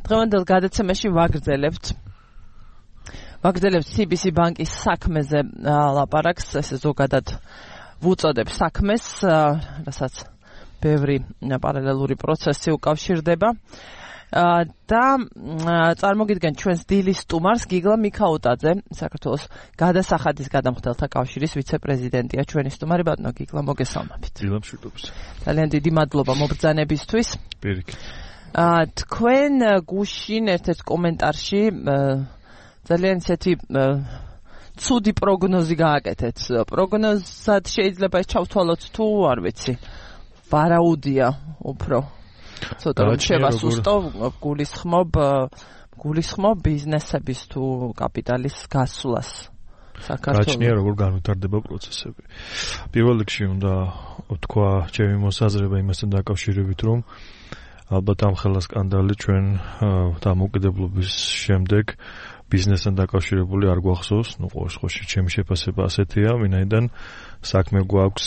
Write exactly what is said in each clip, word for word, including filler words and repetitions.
დღევანდელ გადაცემაში ვაგრძელებთ ვაგრძელებთ C B C ბანკის საქმეზე ლაპარაკს, ესე ზოგადად ვუწოდებ საქმეს, რასაც ბევრი პარალელური პროცესი უკავშირდება. და წარმოგიდგენ ჩვენს დილის სტუმარს გიგლა მიქაუტაძე, საქართველოს გადასახადის გადამხდელთა კავშირის ვიცე-პრეზიდენტია ჩვენი სტუმარი. ბატონო გიგლა, მოგესალმებით. დილა მშვიდობს. ძალიან დიდი მადლობა მობრძანებისთვის. პირიქით. თქვენ გუშინ ერთ-ერთ კომენტარში ძალიან ისეთი ცუდი პროგნოზი გააკეთეთ. პროგნოზად შეიძლება ეს ჩავთვალოთ თუ არ ვიცი. ვარაუდია უფრო. ცოტა შევასუსტო, გულისხმობ გულისხმობ ბიზნესების თუ კაპიტალის გასვლას საქართველოს. გაჩნია როგორ განვითარდება პროცესები. პირველ რიგში უნდა ვთქვა ჩემი მოსაზრება იმასთან დაკავშირებით, რომ ალბათ ამ ხელა სკანდალი ჩვენ დამოუკიდებლობის შემდეგ ბიზნესთან დაკავშირებული არ გვახსოვს. ნუ ყოველ შემთხვევაში ჩემი შეფასება ასეთია, ვინაიდან საქმე გვაქვს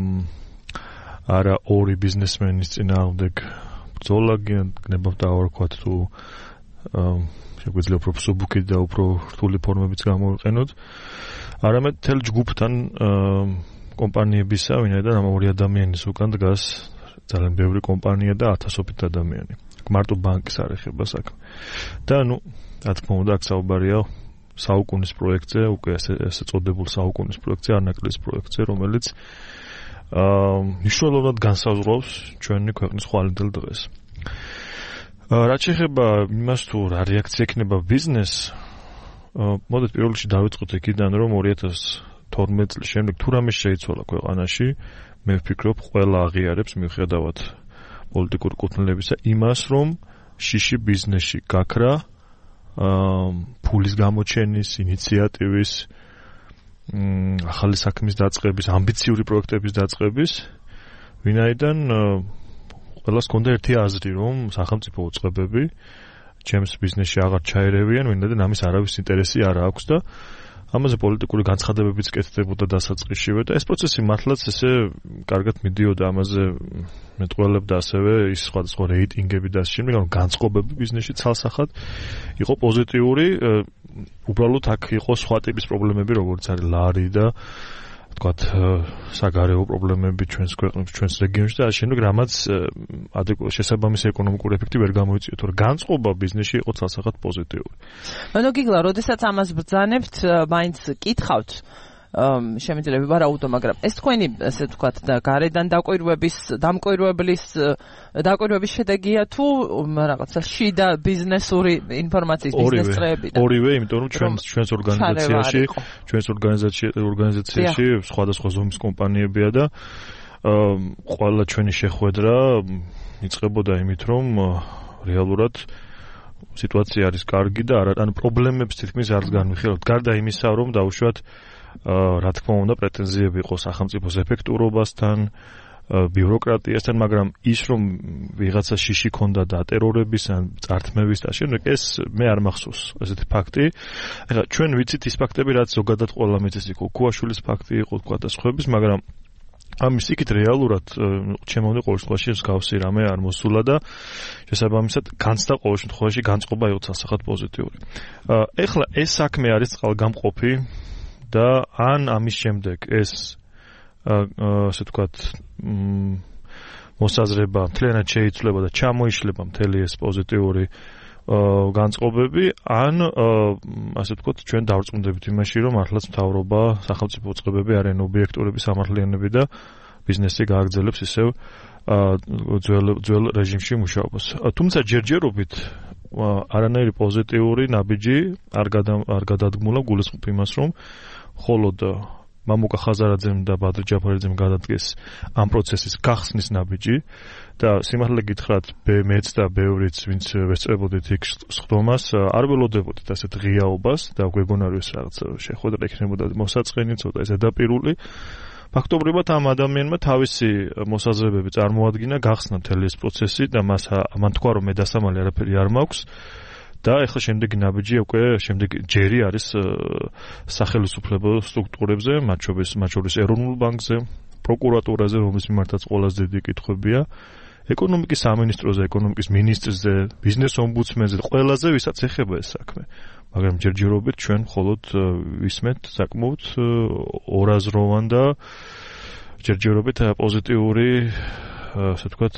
არა ორი ბიზნესმენის წინააღმდეგ ბრძოლა, გნებავთ დავარქვათ თუ შეგვიძლია უფრო მსუბუქი და უფრო რთული ფორმებიც გამოვიყენოთ, არამედ მთელ ჯგუფთან კომპანიებისა, ვინაიდან ამ ორი ადამიანის უკან დგას ძალიან ბევრი კომპანია და ათასობით ადამიანი. მარტო ბანკის არ ეხება საქმე. და ნუ რა თქმა უნდა, აქ საუბარია საუკუნის პროექტზე, უკვე ესე წოდებულ საუკუნის პროექტზე, არნაკლის პროექტზე, რომელიც აა მნიშვნელოვნად განსაზღვრავს ჩვენი ქვეყნის ხვალინდელ დღეს. რაც შეეხება იმას თუ რა რეაქცია ექნება ბიზნესს, მოდით პირველ რიგში დავიწყოთ იქიდან, რომ ორი ათას თორმეტ წლის შემდეგ თუ რამე შეიცვალა ქვეყანაში, მე ვფიქრობ, ყველა აღიარებს მიუხედავად პოლიტიკური კუთვნილებისა იმას, რომ შიში ბიზნესში გაქრა, აა ფულის გამოჩენის, ინიციატივის, ახალი საქმის დაწყების, ამბიციური პროექტების დაწყების, ვინაიდან ყველას ჰქონდა ერთი აზრი, რომ სახელმწიფო უწყებები ჩემს ბიზნესში აღარ ჩაერევიან, ვინაიდან ამის არავის ინტერესი არ აქვს და ამაზე პოლიტიკური განცხადებებიც კეთდებოდა დასაწყისშივე და ეს პროცესი მართლაც ესე კარგად მიდიოდა, ამაზე მეტყველებდა ასევე ის სხვადასხვა რეიტინგები და ასე შემდეგ, განწყობები ბიზნესში ცალსახად იყო პოზიტიური, უბრალოდ აქ იყო სხვა ტიპის პრობლემები, როგორც არის ლარი და თქვათ საგარეო პრობლემები ჩვენს ქვეყნებში, ჩვენს რეგიონში და ასე შემდეგ, რამაც ადეკვატური შესაბამისი ეკონომიკური ეფექტი ვერ გამოიწვია, თორე განწყობა ბიზნესში იყო ცალსახად პოზიტიური. ანუ გიგლა, როდესაც ამას ბრძანებთ, მაინც კითხავთ, შემიძლია ვივარაუდო, მაგრამ ეს თქვენი, ასე ვთქვათ, და გარედან დაკვირვების, დამკვირვებლის დაკვირვების შედეგია თუ რაღაცა შიდა ბიზნესური ინფორმაციის ბიზნეს წრეებიდან? ორივე, იმიტომ რომ ჩვენს ჩვენს ორგანიზაციაში, ჩვენს ორგანიზაციაში ორგანიზაციაში სხვადასხვა ზომის კომპანიებია და ყველა ჩვენი შეხვედრა იწყებოდა იმით, რომ რეალურად სიტუაცია არის კარგი და არა, ანუ პრობლემებს თითქმის არ განვიხილავთ. გარდა იმისა, რომ დაუშვათ რა თქმა უნდა პრეტენზიები იყო სახელმწიფოს ეფექტურობასთან, ბიუროკრატიასთან, მაგრამ ის რომ ვიღაცა შიში ქონდა დატერორების ან წართმევის და შემდეგ ეს მე არ მახსოვს ესეთი ფაქტი. ეხლა ჩვენ ვიცით ის ფაქტები, რაც ზოგადად ყველა მიწის იყო, ქუაშვილის ფაქტი იყო თქვა და სხვების, მაგრამ ამის იქით რეალურად ჩემამდე ყოველ შემთხვევაში მსგავსი რამე არ მოსულა და შესაბამისად განცდა ყოველ შემთხვევაში განწყობა იყო ცალსახად პოზიტიური. ეხლა ეს საქმე არის წყალგამყოფი და ან ამის შემდეგ ეს ასე ვთქვათ მოსაზრება მთლიანად შეიცვლება და ჩამოიშლება მთელი ეს პოზიტიური განწყობები, ან ასე ვთქვათ ჩვენ დავრწმუნდებით იმაში, რომ მართლაც მთავრობა, სახელმწიფო უწყებები არიან ობიექტურები, სამართლიანები და ბიზნესი გააგრძელებს ისევ ძველ ძველ რეჟიმში მუშაობას. თუმცა ჯერჯერობით არანაირი პოზიტიური ნაბიჯი არ არ გადადგმულა, გულისხმობ იმას, რომ ხოლოდ მამუკა ხაზარაძემ და ბადრი ჯაფარიძემ გადადგეს ამ პროცესის გახსნის ნაბიჯი და სიმართლე გითხრათ, მეც და ბევრიც, ვინც ვესწრებოდით იქ სხდომას, არ ველოდებოდით ასეთ ღიაობას და გვეგონა რომ ეს რაღაც შეხვედრა იქნებოდა მოსაწყენი, ცოტა ეს ზედაპირული. ფაქტობრივად ამ ადამიანმა თავისი მოსაზრებები წარმოადგინა, გახსნა მთელი ეს პროცესი და მას ამან თქვა, რომ მე დასამალი არაფერი არ მაქვს. და ეხლა შემდეგი ნაბიჯი უკვე შემდეგ ჯერი არის სახელმწიფო სტრუქტურებზე, მათ შორის მათ შორის ეროვნულ ბანკზე, პროკურატურაზე, რომლის მიმართაც ყველაზე დიდი კითხვებია. ეკონომიკის სამინისტროზე, ეკონომიკის მინისტრზე, ბიზნეს ომბუდსმენზე, ყველაზე ვისაც ეხება ეს საქმე. მაგრამ ჯერჯერობით ჩვენ მხოლოდ ვისმენთ საკმაოდ ორაზროვან და ჯერჯერობით პოზიტიური, ასე ვთქვათ,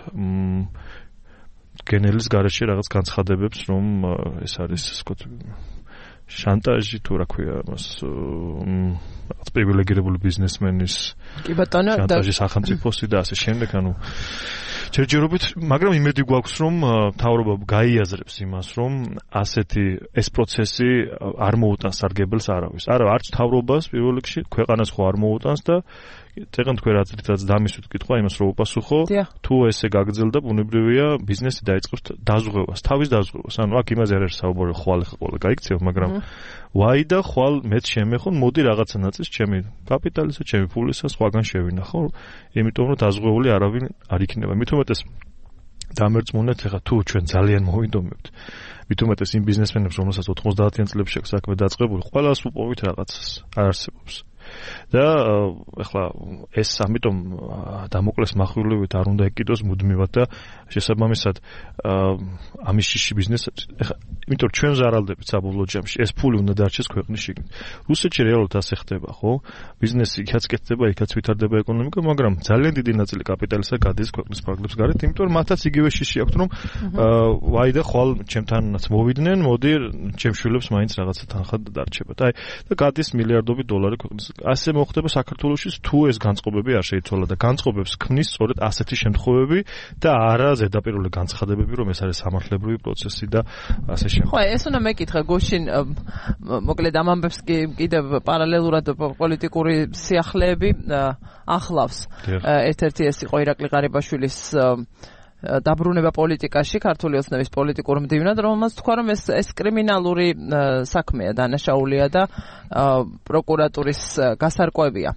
გენელის გარეშე რაღაც განცხადებებს, რომ ეს არის, ასე ვთქვათ, შანტაჟი თუ რა ქვია მას რაღაც პრივილეგირებული ბიზნესმენის კი ბატონო შანტაჟი სახელმწიფოსი და ასე შემდეგ, ანუ ჯერჯერობით, მაგრამ იმედი გვაქვს, რომ მთავრობა გაიაზრებს იმას, რომ ასეთი ეს პროცესი არ მოუტანს სარგებელს არავის. არა, არც მთავრობას პირველ რიგში, ქვეყანას ხო არ მოუტანს და წეგან თქვენ რაც დამისვით კითხვა იმას რომ უპასუხო, თუ ესე გაგრძელდა, ბუნებრივია ბიზნესი დაიწყებს დაზღვევას, თავის დაზღვევას. ანუ აქ იმაზე არ არის საუბარი, ხვალ ხა ყველა გაიქცევ, მაგრამ ვაი და ხვალ მეც შემეხონ, მოდი რაღაცა ნაწილს ჩემი კაპიტალისა, ჩემი ფულისა სხვაგან შევინახო, იმიტომ რომ დაზღვეული არავინ არ იქნება. მithumetes დამერწმუნეთ, ხა თუ ჩვენ ძალიან მოვიდომებთ, მithumetes იმ ბიზნესმენებს, რომელსაც ოთხმოცდაათიან წლებში აქვს საქმე დაწყებული, ყველას უპოვით რაღაცას, არ არსებობს. და ეხლა ეს ამიტომ დამოკლეს מחვილივით არ უნდა ეკიდოს მუდმივად და შესაბამისად ამის შიში ბიზნესი ეხლა იმიტომ ჩვენ ზარალდებით საბოლოო ჯამში ეს ფული უნდა დარჩეს ქვეყნის შიგნით. რუსეთში რეალურად ასე ხდება, ხო? ბიზნესი იქაც კეთდება, იქაც ვითარდება ეკონომიკა, მაგრამ ძალიან დიდი ნაწილი კაპიტალისა გადის ქვეყნის ფარგლებს გარეთ, იმიტომ რომ მათაც იგივე შიში აქვთ, რომ ვაი და ხვალ ჩემთანაც მოვიდნენ, მოდი ჩემ შვილებს მაინც რაღაცა თანხა დარჩებათ. აი და გადის მილიარდობით დოლარი ქვეყნის ასე მოხდება საქართველოში თუ ეს განწყობები არ შეიცვალა და განწყობებს ქმნის სწორედ ასეთი შემთხვევები და არა ზედაპირული განცხადებები, რომ ეს არის სამართლებრივი პროცესი და ასე შემდეგ. ხო, ეს უნდა მეკითხა გუშინ, მოკლედ ამ ამბებს კიდევ პარალელურად პოლიტიკური სიახლეები ახლავს. ერთ-ერთი ეს იყო ირაკლი ღარიბაშვილის დაბრუნება პოლიტიკაში, ქართული ოცნების პოლიტიკურ მდივნად, რომელმაც თქვა, რომ ეს ეს კრიმინალური საქმეა, დანაშაულია და პროკურატურის გასარკვევია.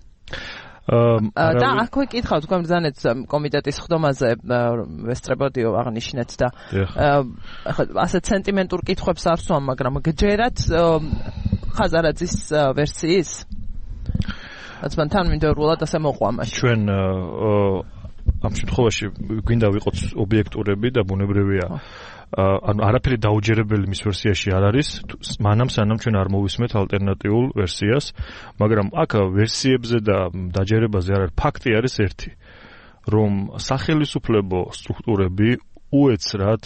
და აქვე კითხავ თქვენ ბრძანეთ კომიტეტის ხდომაზე ვესწრებოდიო აღნიშნეთ და ასე სენტიმენტურ კითხვებს არ სვამ, მაგრამ გჯერათ ხაზარაძის ვერსიის? რაც მან თან მინდორულად ასე მოყვა მაშინ. ჩვენ ამ შემთხვევაში გვინდა ვიყოთ ობიექტურები და ბუნებრივია ანუ არაფერი დაუჯერებელი მის ვერსიაში არ არის, მანამ სანამ ჩვენ არ მოვისმენთ ალტერნატიულ ვერსიას, მაგრამ აქ ვერსიებზე და დაჯერებაზე არ არის, ფაქტი არის ერთი, რომ სახელმწიფო სტრუქტურები უეცრად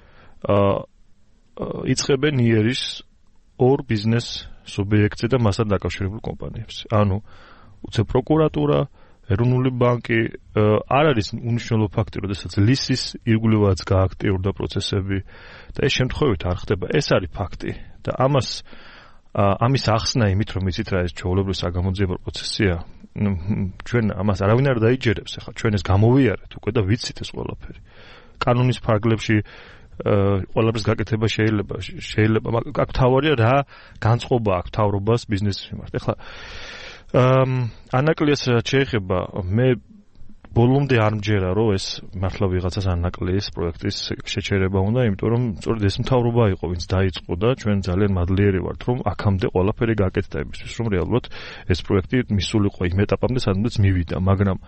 იწყებენ იერიშს ორ ბიზნეს სუბიექტზე და მასთან დაკავშირებულ კომპანიებს. ანუ უცებ პროკურატურა, ეროვნული ბანკი არ არის უნიშნელო ფაქტი, როდესაც ლისის ირგვლივაც გააქტიურდა პროცესები და ეს შემთხვევით არ ხდება. ეს არის ფაქტი და ამას ამის ახსნა იმით, რომ იცით რა ეს ჩვეულებრივი საგამოძიებო პროცესია, ჩვენ ამას არავინ არ დაიჯერებს. ახლა ჩვენ ეს გამოვიარეთ უკვე და ვიცით ეს ყველაფერი. კანონის ფარგლებში ყველაფრის გაკეთება შეიძლება, შეიძლება, მაგრამ აქ თავარია რა განწყობა აქვს თავრობას ბიზნესის მიმართ. ახლა ანაკლიეს შეეხება, მე ბოლომდე არ მჯერა, რომ ეს მართლა ვიღაცას ანაკლიეს პროექტის შეჩერება უნდა, იმიტომ რომ სწორედ ეს მთავრობა იყო, ვინც დაიწყო და ჩვენ ძალიან მადლიერი ვართ, რომ აქამდე ყველაფერი გაკეთდა იმისთვის, რომ რეალურად ეს პროექტი მისულიყო იმ ეტაპამდე, სადაც მივიდა, მაგრამ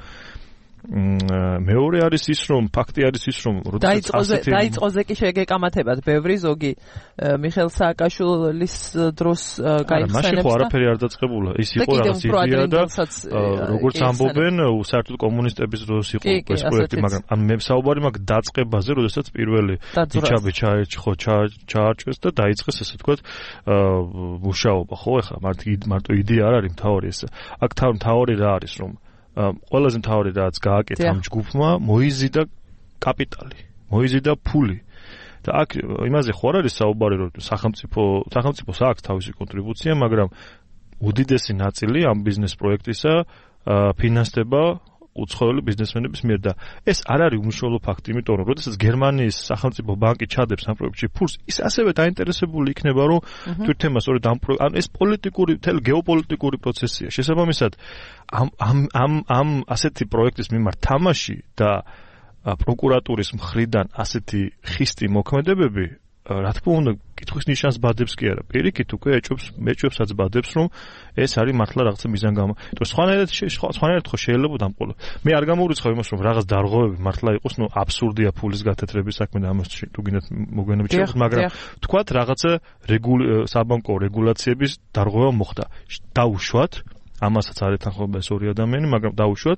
მეორე არის ის, რომ ფაქტი არის ის, რომ დაიწყოზე დაიწყოზე კი შეგეკამათებათ ბევრი ზოგი მიხეილ სააკაშვილის დროს გაიხსენებს. მაშინ ხო არაფერი არ დაწყებულა. ის იყო რაღაც იდეა და როგორც ამბობენ, საერთოდ კომუნისტების დროს იყო ეს პროექტი, მაგრამ ამ მე საუბარი მაქვს დაწყებაზე, როდესაც პირველი იჩაბი ხო ჩაარჩეს და დაიწყეს ესე ვთქვათ მუშაობა, ხო, ეხლა მარტო იდეა არ არის მთავარი ეს. აქ მთავარი რა არის, რომ ყველაზე მთავარი რაც გააკეთა ამ ჯგუფმა, მოიზიდა კაპიტალი, მოიზიდა ფული. და აქ იმაზე ხო არ არის საუბარი, რომ სახელმწიფო სახელმწიფოს აქვს თავისი კონტრიბუცია, მაგრამ უდიდესი ნაწილი ამ ბიზნეს პროექტისა ფინანსდება უცხოელი ბიზნესმენების მიერ და ეს არ არის უმნიშვნელო ფაქტი, იმიტომ რომ როდესაც გერმანიის სახელმწიფო ბანკი ჩადებს ამ პროექტში ფულს, ის ასევე დაინტერესებული იქნება, რომ თვითთემა სწორედ ამ ანუ ეს პოლიტიკური, თელ გეოპოლიტიკური პროცესია. შესაბამისად, ამ ამ ამ ამ ასეთი პროექტის მიმართ თამაში და პროკურატურის მხრიდან ასეთი ხისტი მოქმედებები რა თქმა უნდა, კითხვის ნიშანს ბადებს კი არა. პირიქით უკვე ეჭვებს, ეჭვებსაც ბადებს, რომ ეს არის მართლა რაღაცა მიზან გამო. თუ სხვანაირად სხვანაირად ხო შეიძლება დამყოლო. მე არ გამოვრიცხავ იმას, რომ რაღაც დარღვევები მართლა იყოს, ნუ აბსურდია ფულის გათეთრების საქმე და ამას თუ გინდათ მოგვიანებით შევხვდით, მაგრამ თქვათ რაღაცა საბანკო რეგულაციების დარღვევა მოხდა. დაუშვათ, ამასაც არ ეთანხმება ეს ორი ადამიანი, მაგრამ დაუშვათ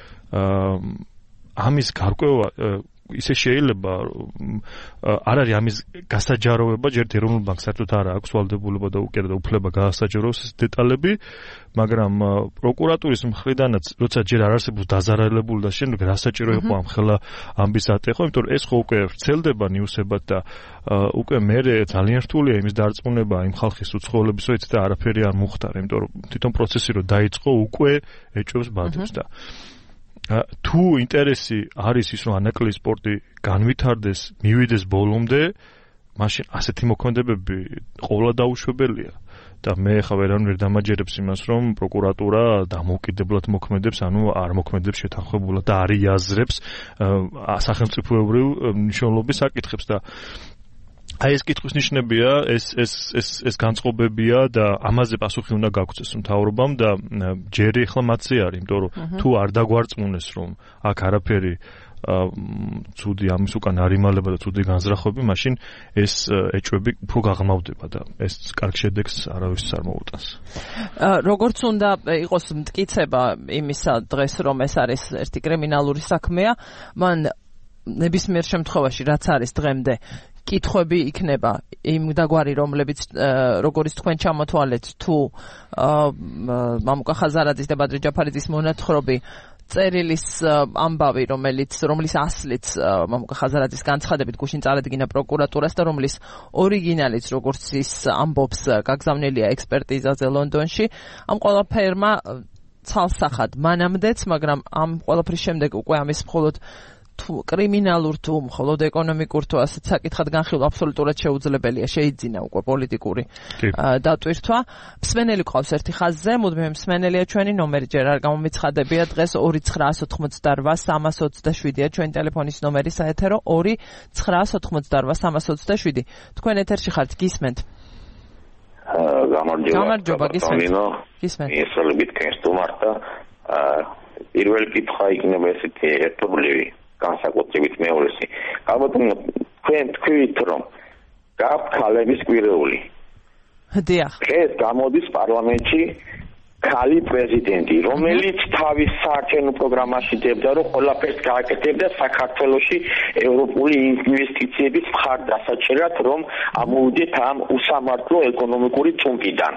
ამის გარკვევა ისე შეიძლება არ არის ამის გასაჯაროვება ჯერ ეროვნულ ბანკს საერთოდ არ აქვს ვალდებულება და უკვე და უფლება გაასაჯაროს ეს დეტალები, მაგრამ პროკურატურის მხრიდანაც როცა ჯერ არ არსებობს დაზარალებული და შემდეგ რა საჭირო იყო ამ ხელა ამბის ატეხვა, იმიტომ რომ ეს ხო უკვე ვრცელდება ნიუსებად და უკვე მე ძალიან რთულია იმის დარწმუნება იმ ხალხის უცხოელების, რომ იცით არაფერი არ მოხდარა, იმიტომ რომ თვითონ პროცესი რო დაიწყო უკვე ეჭვებს ბადებს და თუ ინტერესი არის ის, რომ ანაკლიის სპორტი განვითარდეს, მივიდეს ბოლომდე, მაშინ ასეთი მოქმედებები ყოვლა დაუშვებელია და მე ხა ვერან ვერ დამაჯერებს იმას, რომ პროკურატურა დამოუკიდებლად მოქმედებს, ანუ არ მოქმედებს შეთანხმებულად და არ იაზრებს სახელმწიფოებრივ მნიშვნელობის საკითხებს და აი ეს კითხვის ნიშნებია, ეს ეს ეს ეს განწყობებია და ამაზე პასუხი უნდა გაგვცეს მთავრობამ და ჯერი ახლა მათზე არის, იმიტომ რომ თუ არ დაგვარწმუნეს, რომ აქ არაფერი ცუდი ამის უკან არ იმალება და ცუდი განზრახვები, მაშინ ეს ეჭვები უფრო გაღრმავდება და ეს კარგ შედეგს არავის არ მოუტანს. როგორც უნდა იყოს მტკიცება იმისა დღეს, რომ ეს არის ერთი კრიმინალური საქმეა, მან ნებისმიერ შემთხვევაში რაც არის დღემდე კითხვები იქნება იმ დაგვარი, რომლებიც როგორც თქვენ ჩამოთვალეთ, თუ მამუკა ხაზარაძის და ბადრი ჯაფარიძის მონათხრობი წერილის ამბავი, რომელიც რომლის ასლიც მამუკა ხაზარაძის განცხადებით გუშინ წარადგინა პროკურატურას და რომლის ორიგინალიც როგორც ის ამბობს გაგზავნილია ექსპერტიზაზე ლონდონში, ამ ყველაფერმა ცალსახად მანამდეც, მაგრამ ამ ყველაფრის შემდეგ უკვე ამის მხოლოდ თუ კრიმინალურ თუ მხოლოდ ეკონომიკურ თუ ასეთ საკითხად განხილვა აბსოლუტურად შეუძლებელია, შეიძინა უკვე პოლიტიკური დატვირთვა. მსმენელი ყავს ერთი ხაზზე, მუდმივი მსმენელია ჩვენი, ნომერი ჯერ არ გამომიცხადებია დღეს ორი ცხრაას ოთხმოცდარვა სამას ოცდაშვიდია ჩვენი ტელეფონის ნომერი საეთერო ორი ცხრაას ოთხმოცდარვა სამას ოცდაშვიდი. თქვენ ეთერში ხართ, გისმენთ? გამარჯობა, გისმენთ. მისალებით ქენს თუ მარტა პირველი კითხვა იქნება ესეთი ერთობლივი განსაკუთრებით მეორესი. ალბათ თქვენ თქვით, რომ გაქვთ ქალების კვირეული. დიახ. ეს გამოდის პარლამენტში ქალი პრეზიდენტი, რომელიც თავის საარჩევნო პროგრამაში დებდა, რომ ყველაფერს გააკეთებდა საქართველოში ევროპული ინვესტიციების მხარდასაჭერად, რომ ამოვიდეთ ამ უსამართლო ეკონომიკური წუნკიდან.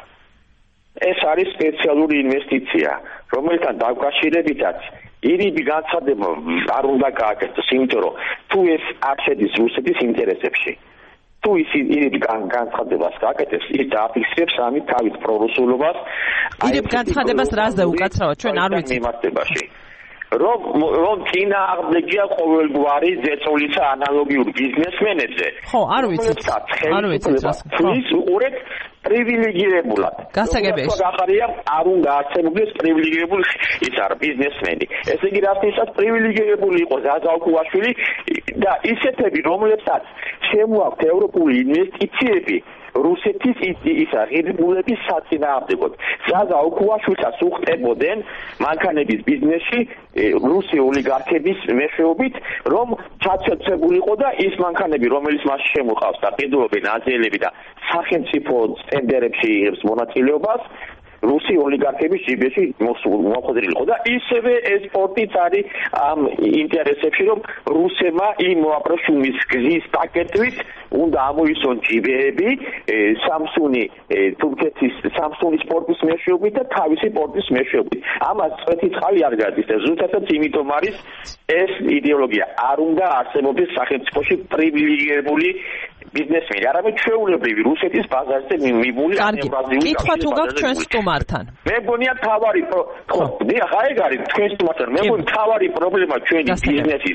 ეს არის სპეციალური ინვესტიცია, რომელთან დაკავშირებითაც ირიბი განცხადება არ უნდა გააკეთოს, იმიტომ რომ თუ ეს არ შედის რუსეთის ინტერესებში, თუ ის ირიბი განცხადებას გააკეთებს, ის დააფიქსირებს ამით თავის პრორუსულობას. ირიბ განცხადებას რას დაუკაცრავად, ჩვენ არ ვიცით. რომ რომ წინააღმდეგია ყოველგვარი ზეწოლისა ანალოგიურ ბიზნესმენებზე. ხო, არ ვიცით. არ ვიცით რას. ის უყურეთ პრივილეგირებულად. გასაგებია. გახარია არ უნდა არსებობდეს პრივილეგირებული ის არ ბიზნესმენი. ესე იგი რასთვისაც პრივილეგირებული იყო ზაზა ოქუაშვილი და ისეთები, რომლებსაც შემოაქვთ ევროპული ინვესტიციები რუსეთის ის აღებულების საწინააღმდეგოდ. ზაზა ოქუაშვილსაც უხდებოდნენ მანქანების ბიზნესში რუსი ოლიგარქების მეშვეობით, რომ ჩაცეცებულიყო და ის მანქანები, რომელიც მას შემოყავს და ყიდულობენ აზიელები და სახელმწიფო ტენდერებში იღებს მონაწილეობას, რუსი ოლიგარქების ჯიბეში მოხვედრილიყო და ისევე ეს სპორტიც არის ამ ინტერესებში, რომ რუსებმა იმ მოაბრეშუმის გზის პაკეტით უნდა ამოისონ ჯიბეები სამსუნი თურქეთის სამსუნის სპორტის მეშვეობით და თავისი სპორტის მეშვეობით. ამას წვეთი წყალი არ გადის და ზუსტადად იმიტომ არის ეს იდეოლოგია. არ უნდა არსებობდეს სახელმწიფოში პრივილეგირებული ბიზნესმენი, არამედ ჩვეულებრივი რუსეთის ბაზარზე მიმული ევრაზიული კითხვა თუ გაქვთ ჩვენ სტუმართან. მე მგონია თავარი ხო, დიახ, აი ეგ არის თქვენ სტუმართან. მე მგონი თავარი პრობლემა ჩვენი ბიზნესის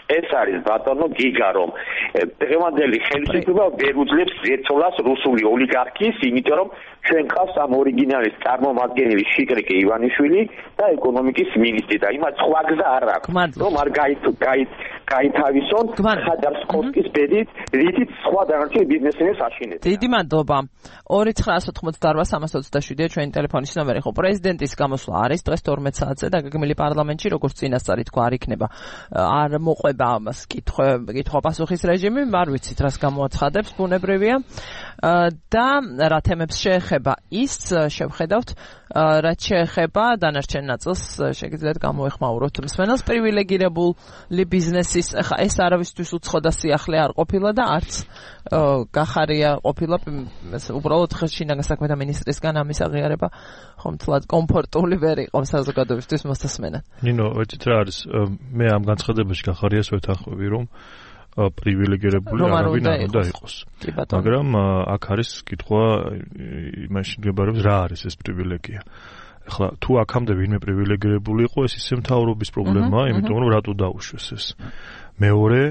ეს არის ბატონო გიგა, რომ დღევანდელი ხელისუფლება ვერ უძლებს ზეცოლას რუსული ოლიგარქიის, იმიტომ რომ ჩვენ ყავს ამ ორიგინალის წარმომადგენელი შიკრიკე ივანიშვილი და ეკონომიკის მინისტრი და იმათ სხვა გზა არ აქვს, რომ არ გაითავისონ ხადარსკოვსკის ბედით, რითიც სხვა დანარჩენ ბიზნესმენებს აშინებს. დიდი მადლობა. ორი ცხრაას ოცდაოთხმოცდაარბა სამას ოცდაშვიდი ჩვენ ტელეფონის ნომერი ხო პრეზიდენტის გამოსვლა არის დღეს თორმეტ საათზე დაგეგმილი პარლამენტში როგორც წინასწარი თქვა არ იქნება არ მოყვება ამას კითხვა-პასუხის რეჟიმი არ ვიცით რას გამოაცხადებს ბუნებრივია და რა თემებს შეეხება ის შევხედავთ რაც შეეხება დანარჩენ ნაწილს შეგიძლიათ გამოეხმაუროთ მსმენელს პრივილეგირებული ბიზნესის ახლა ეს არავისთვის უცხო და სიახლე არ ყოფილა და არც გახარია ყოფილა უბრალოდ შინაგან საქმეთა მინისტრისგან ამის აღიარება ხომ თლად კომფორტული ვერ იყო საზოგადოებისთვის მოსასმენად. ნინო, ეცით რა არის მე ამ განცხადებაში გახარიას ვეთანხმები რომ პრივილეგირებული არავინ არ უნდა იყოს. მაგრამ აქ არის კითხვა იმაში მდგებარეობს რა არის ეს პრივილეგია. ახლა თუ აქამდე ვინმე პრივილეგირებული იყო ეს ისე მთავრობის პრობლემაა, იმიტომ რომ რატო დაუშვეს ეს. მეორე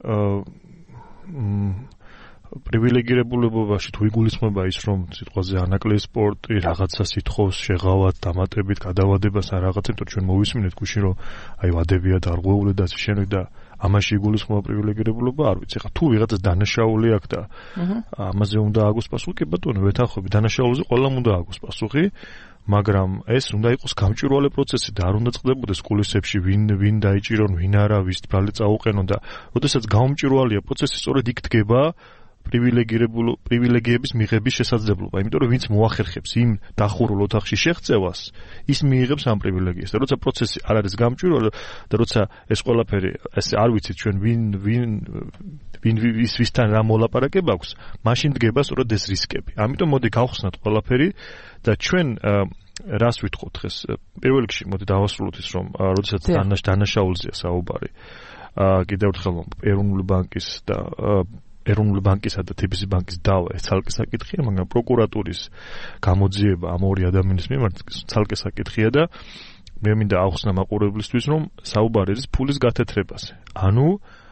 პრივილეგირებულებობაში თუ იგულისხმება ის რომ სიტყვაზე ანაკლიის სპორტი რაღაცას ითხოვს შეღავად დამატებით გადავადებას ან რაღაცა, იმიტომ ჩვენ მოვისმინეთ გუში რომ აი ვადებია დარღვეული და შენვი და ამაში იგულისხმება პრივილეგირებულობა არ ვიცი. ახლა თუ ვიღაცას დანაშაული აქვს და ამაზე უნდა აგოს პასუხი, კი ბატონო, ვეთანხმები, დანაშაულზე ყველამ უნდა აგოს პასუხი, მაგრამ ეს უნდა იყოს გამჭვირვალე პროცესი და არ უნდა წყდებოდეს კულისებში ვინ ვინ დაიჭირონ, ვინ არა, ვის ბრალი წაუყენონ და როდესაც გამჭვირვალეა პროცესი, სწორედ იქ დგება პრივილეგირებული პრივილეგიების მიღების შესაძლებლობა, იმიტომ რომ ვინც მოახერხებს იმ დახურულ ოთახში შეღწევას, ის მიიღებს ამ პრივილეგიას. და როცა პროცესი არ არის გამჭვირვალე და როცა ეს ყველაფერი ესე არ ვიცით ჩვენ ვინ ვინ ვინ ვის ვისთან რა მოლაპარაკება აქვს, მაშინ დგება სწორედ ეს რისკები. ამიტომ მოდი გავხსნათ ყველაფერი და ჩვენ რას ვითხოვთ დღეს? პირველ რიგში მოდი დავასრულოთ ის რომ როდესაც დანაშაულზეა საუბარი. კიდევ ერთხელ ეროვნული ბანკის და ეროვნული ბანკისა და თბილისის ბანკის დავა ეს ცალკე საკითხია, მაგრამ პროკურატურის გამოძიება ამ ორი ადამიანის მიმართ ცალკე საკითხია და მე მინდა ავხსნა მაყურებლისთვის, რომ საუბარი არის ფულის გათეთრებაზე. ანუ